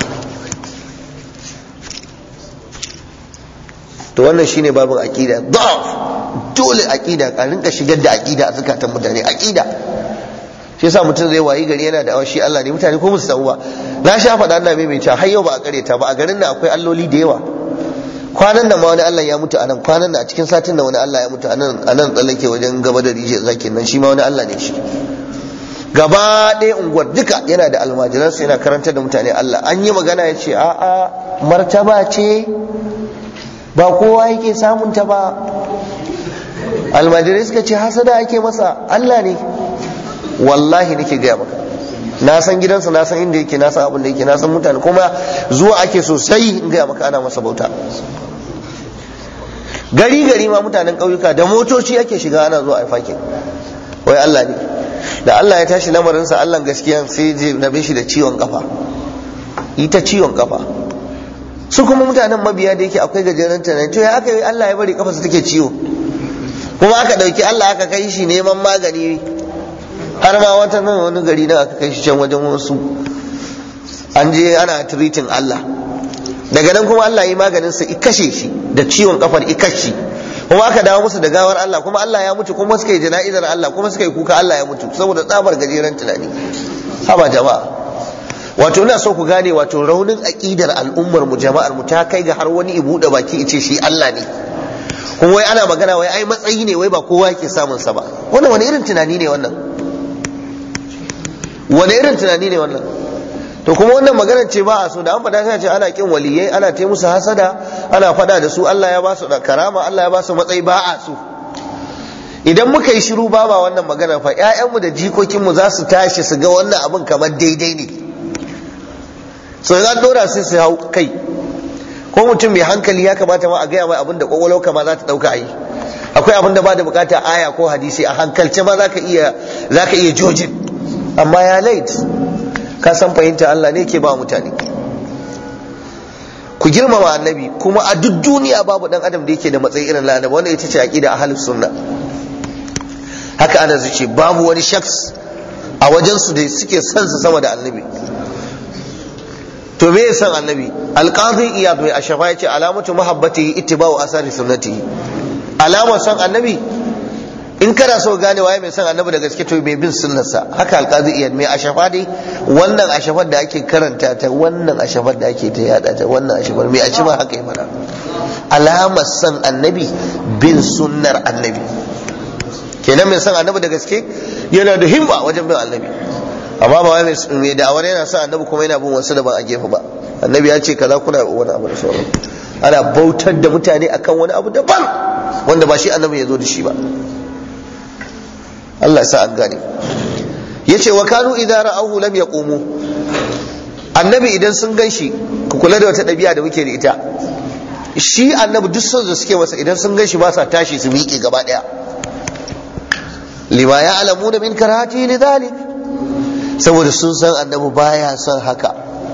To wannan shine babin aqida. Dole aqida, ka rinka shigar da aqida a zakatan mutane. Aqida shi yasa mutum zai wayi gari yana da awashi Allah ne, mutane ko musu ba. Na sha faɗa Allah mai mai ta har yau ba a kareta ba, a garin nan akwai alloli da yawa. Kwanan nan ma wani Allah ya mutu anan, kwanan nan a cikin satin nan wani Allah ya mutu anan, anan tsallake wajen gaba da rijiyar zakin nan, shi ma wani Allah ne shi. Gaba ɗaya unguwar duka yana da almajiransa, yana karantar da mutane Allah. An yi magana ya ce a'a martaba ce, ba kowa yake samun ta ba. Almajirai suka ce hasada ake masa, Allah ne. Wallahi nake gaya maka, na san gidansa, na san inda yake, na san abin da yake, na san mutane, kuma zuwa ake sosai in gaya maka ana masa bauta. Gari gari ma mutanen ƙauyuka da motoci ake shiga ana zuwa a fakin, wai Allah ne. Da Allah ya tashi lamarinsa, Allah gaskiya sai je nabe shi da ciwon kafa, ita ciwon kafa. Su kuma mutanen mabiya da yake akwai gajeren tunani, to ya aka yi Allah ya bari kafarsa take ciwo, kuma aka ɗauki Allah aka kai shi neman magani. Har ma wata nan wani gari nan aka kai shi can wajen wasu, an je ana treating Allah. Daga nan kuma Allah ya yi maganin sa, i kashe shi da ciwon kafar, i kashe. Kuma aka dawo musu da gawar Allah, kuma Allah ya mutu, kuma suka yi jana'izar Allah, kuma suka yi kuka Allah ya mutu, saboda tsabar gajeren tunani. Haba jama'a, wato ina so ku gane wato raunin aqidar al'ummar mu, jama'ar mu ta kai ga har wani ibu da baki ice shi Allah ne. Kuma wai ana magana wai ai matsayi ne, wai ba kowa yake samun sa ba. Wannan wani irin tunani ne wannan? Wane irin tunani ne wannan? to kuma wannan magana ce ba a so, da an faɗa sai ce ana kin waliyai, ana ta musu hasada, ana faɗa da su, Allah ya ba su da karama, Allah ya ba su matsayi, ba a so. Idan muka yi shiru ba ba wannan magana fa ƴaƴanmu da jikokinmu za su tashi su ga wannan abin kamar daidai ne, so ya dora sai su hau kai. Ko mutum mai hankali ya kamata ma a gaya mai abin da kwakwalwa kama za ta ɗauka a yi. Akwai abin da ba da bukata aya ko hadisi, a hankalce ma za ka iya za ka iya jojin, amma ya lait ka san fahimta Allah ne ke ba mutane. Ku girmama annabi, kuma a duk duniya babu dan adam da yake da matsayi irin annabi, wanda ita ce aqida ahlus sunna. Haka ana zuce babu wani shaks a wajen su da suke son su sama da annabi. To me san annabi? Al-Qadi Iyad mai Ashafa yace alamatu mahabbatihi ittiba'u asari sunnatihi. Alamar san annabi, in kana so gane waye mai san annabi da gaske to mai bin sunnarsa. Haka Al-Qadi Iyad mai Ashafa dai, wannan ashafar da ake karanta ta, wannan ashafar da ake ta yada ta, wannan ashafar mai a ci ma haka yi mana. Alamar san annabi bin sunnar annabi. Kenan mai san annabi da gaske yana da himma wajen bin annabi. Amma ba wai mai da'awar yana san annabi kuma yana bin wasu da ba a gefe ba. Annabi ya ce kaza, kuna wani abu da sauran. Ana bautar da mutane akan wani abu daban wanda ba shi annabi ya zo da shi ba. Allah ya sa an gane. Yace wa kanu idza ra'awhu lam yaqumu. Annabi idan sun ganshi, ku kula da wata dabi'a da muke da ita. Shi annabi duk son da suke masa, idan sun ganshi ba sa tashi su miƙe gaba daya. Lima ya'lamuna min karahati lidhalik. Saboda sun san annabi baya son haka.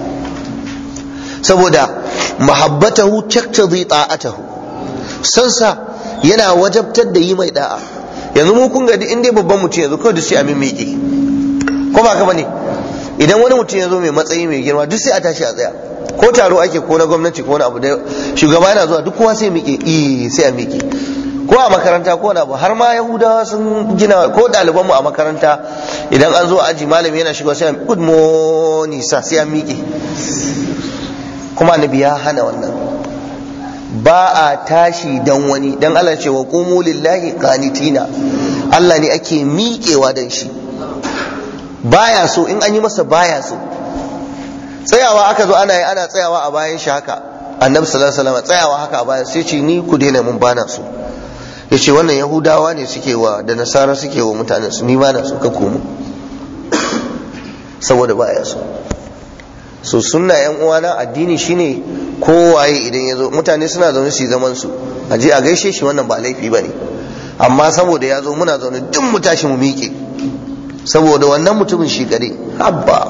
Saboda mahabbatahu taqtadi ta'atahu. Sansa yana wajabtar da yi mai da'a. Yanzu mu kun ga duk inda babban mutum yanzu kawai duk sai a miƙe, ko ba ka bane? Idan wani mutum ya zo mai matsayi mai girma duk sai a tashi a tsaya, ko taro ake ko na gwamnati ko wani abu da shugaba yana zuwa duk kowa sai miƙe, eh sai a miƙe. Ko a makaranta ko na abu, har ma Yahudawa sun gina, ko ɗaliban mu a makaranta idan an zo aji malami yana shiga sai good morning sa sai a miƙe. Kuma annabi ya hana wannan. Ba a tashi dan wani, dan Allah ce wa qumu lillahi qanitina. Allah ne ake miƙewa dan shi. Baya so, in an yi masa baya so. Tsayawa aka zo ana yi, ana tsayawa a bayan shi haka. Annabi sallallahu alaihi wasallam tsayawa haka a bayan sai ce ni ku daina mun bana so. Yace wannan Yahudawa ne suke wa da Nasara suke wa mutanen su, ni bana so ka komo. Saboda baya so. So sunna yan uwana, addini shine kowaye idan ya zo, mutane suna zaune su zaman su, a je a gaishe shi, wannan ba laifi bane. Amma saboda ya zo muna zaune duk mu tashi mu miƙe saboda wannan mutumin shi kare, habba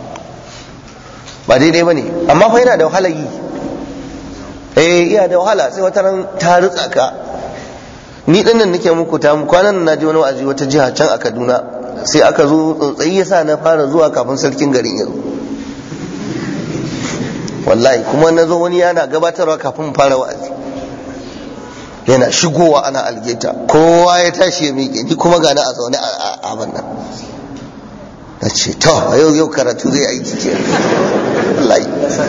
ba daidai bane. Amma fa yana da wahala yi, eh iya da wahala, sai wata ran ta rutsa ka. Ni din nan nake muku ta kwanan na ji wani wa'azi wata jiha can a Kaduna, sai aka zo tsotsayi yasa na fara zuwa kafin sarkin garin ya zo. Wallahi kuma na zo wani yana gabatarwa kafin fara wa'azi, yana shigowa ana algeta, kowa ya tashi ya miƙe, ni kuma gani a zaune a abin nan. Na ce to a yau yau karatu zai aiki ke. Wallahi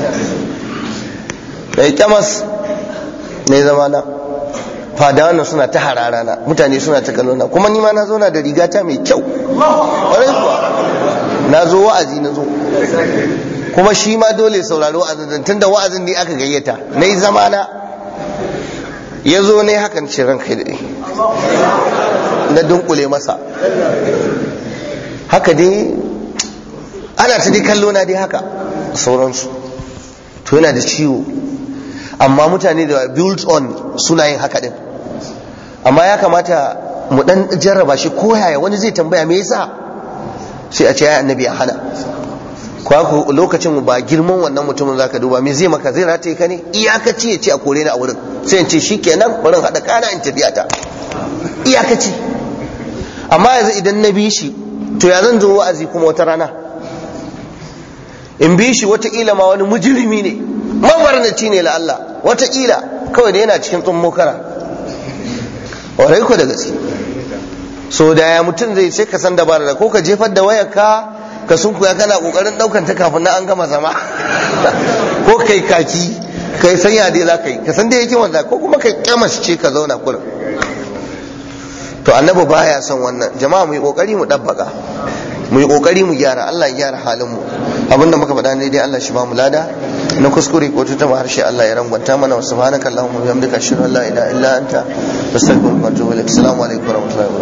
da ya kyamas ne zama na fada wannan suna ta hararana, mutane suna ta kallona, kuma ni ma na zo na da rigata mai kyau. Ƙwarai kuwa na zo wa'azi, na zo kuma shi ma dole saurari wa'azin, tun da wa'azin ne aka gayyata. Na yi zamana, ya zo ne hakan ce ran kai daɗe, na dunkule masa haka dai, ana ta dai kallo na dai haka sauransu. To yana da ciwo, amma mutane da built on suna yin haka din. Amma ya kamata mu dan jarraba shi, ko yaya wani zai tambaya me yasa, sai a ce ya annabi ya hana. Ko lokacin ba girman wannan mutumin zaka duba, me zai maka, zai rataye ka ne? Iyakaci ya ce a kore ni a wurin, sai in ce shikenan bari hada kana in tafiya ta, iyakaci. Amma yanzu idan na bi shi, to ya zan zo wa'azi kuma wata rana in bi shi, wataƙila ma wani mujrimi ne, mabarnaci ne la Allah, wataƙila kawai da yana cikin tsummo kara. Warai ko da gaske. So da ya mutum zai, sai ka san dabara da, ko ka jefar da wayarka ka sunkuya kana kokarin daukan ta kafin na an gama zama, ko kai kaki kai sanya dai za ka yi, ka san dai yake wanda, ko kuma kai kyamasce ka zauna kullum. To annabi baya son wannan. Jama'a mu yi kokari mu dabbaka, mu yi kokari mu gyara, Allah ya gyara halin mu. abinda muka faɗa ne dai Allah shi ba mu lada, na kuskure ko tutuma harshe Allah ya rangwanta mana. Subhanaka Allahumma wa bihamdika ashhadu an la ilaha illa anta astaghfiruka wa atubu ilaik. Assalamu alaikum wa rahmatullahi wa barakatuh.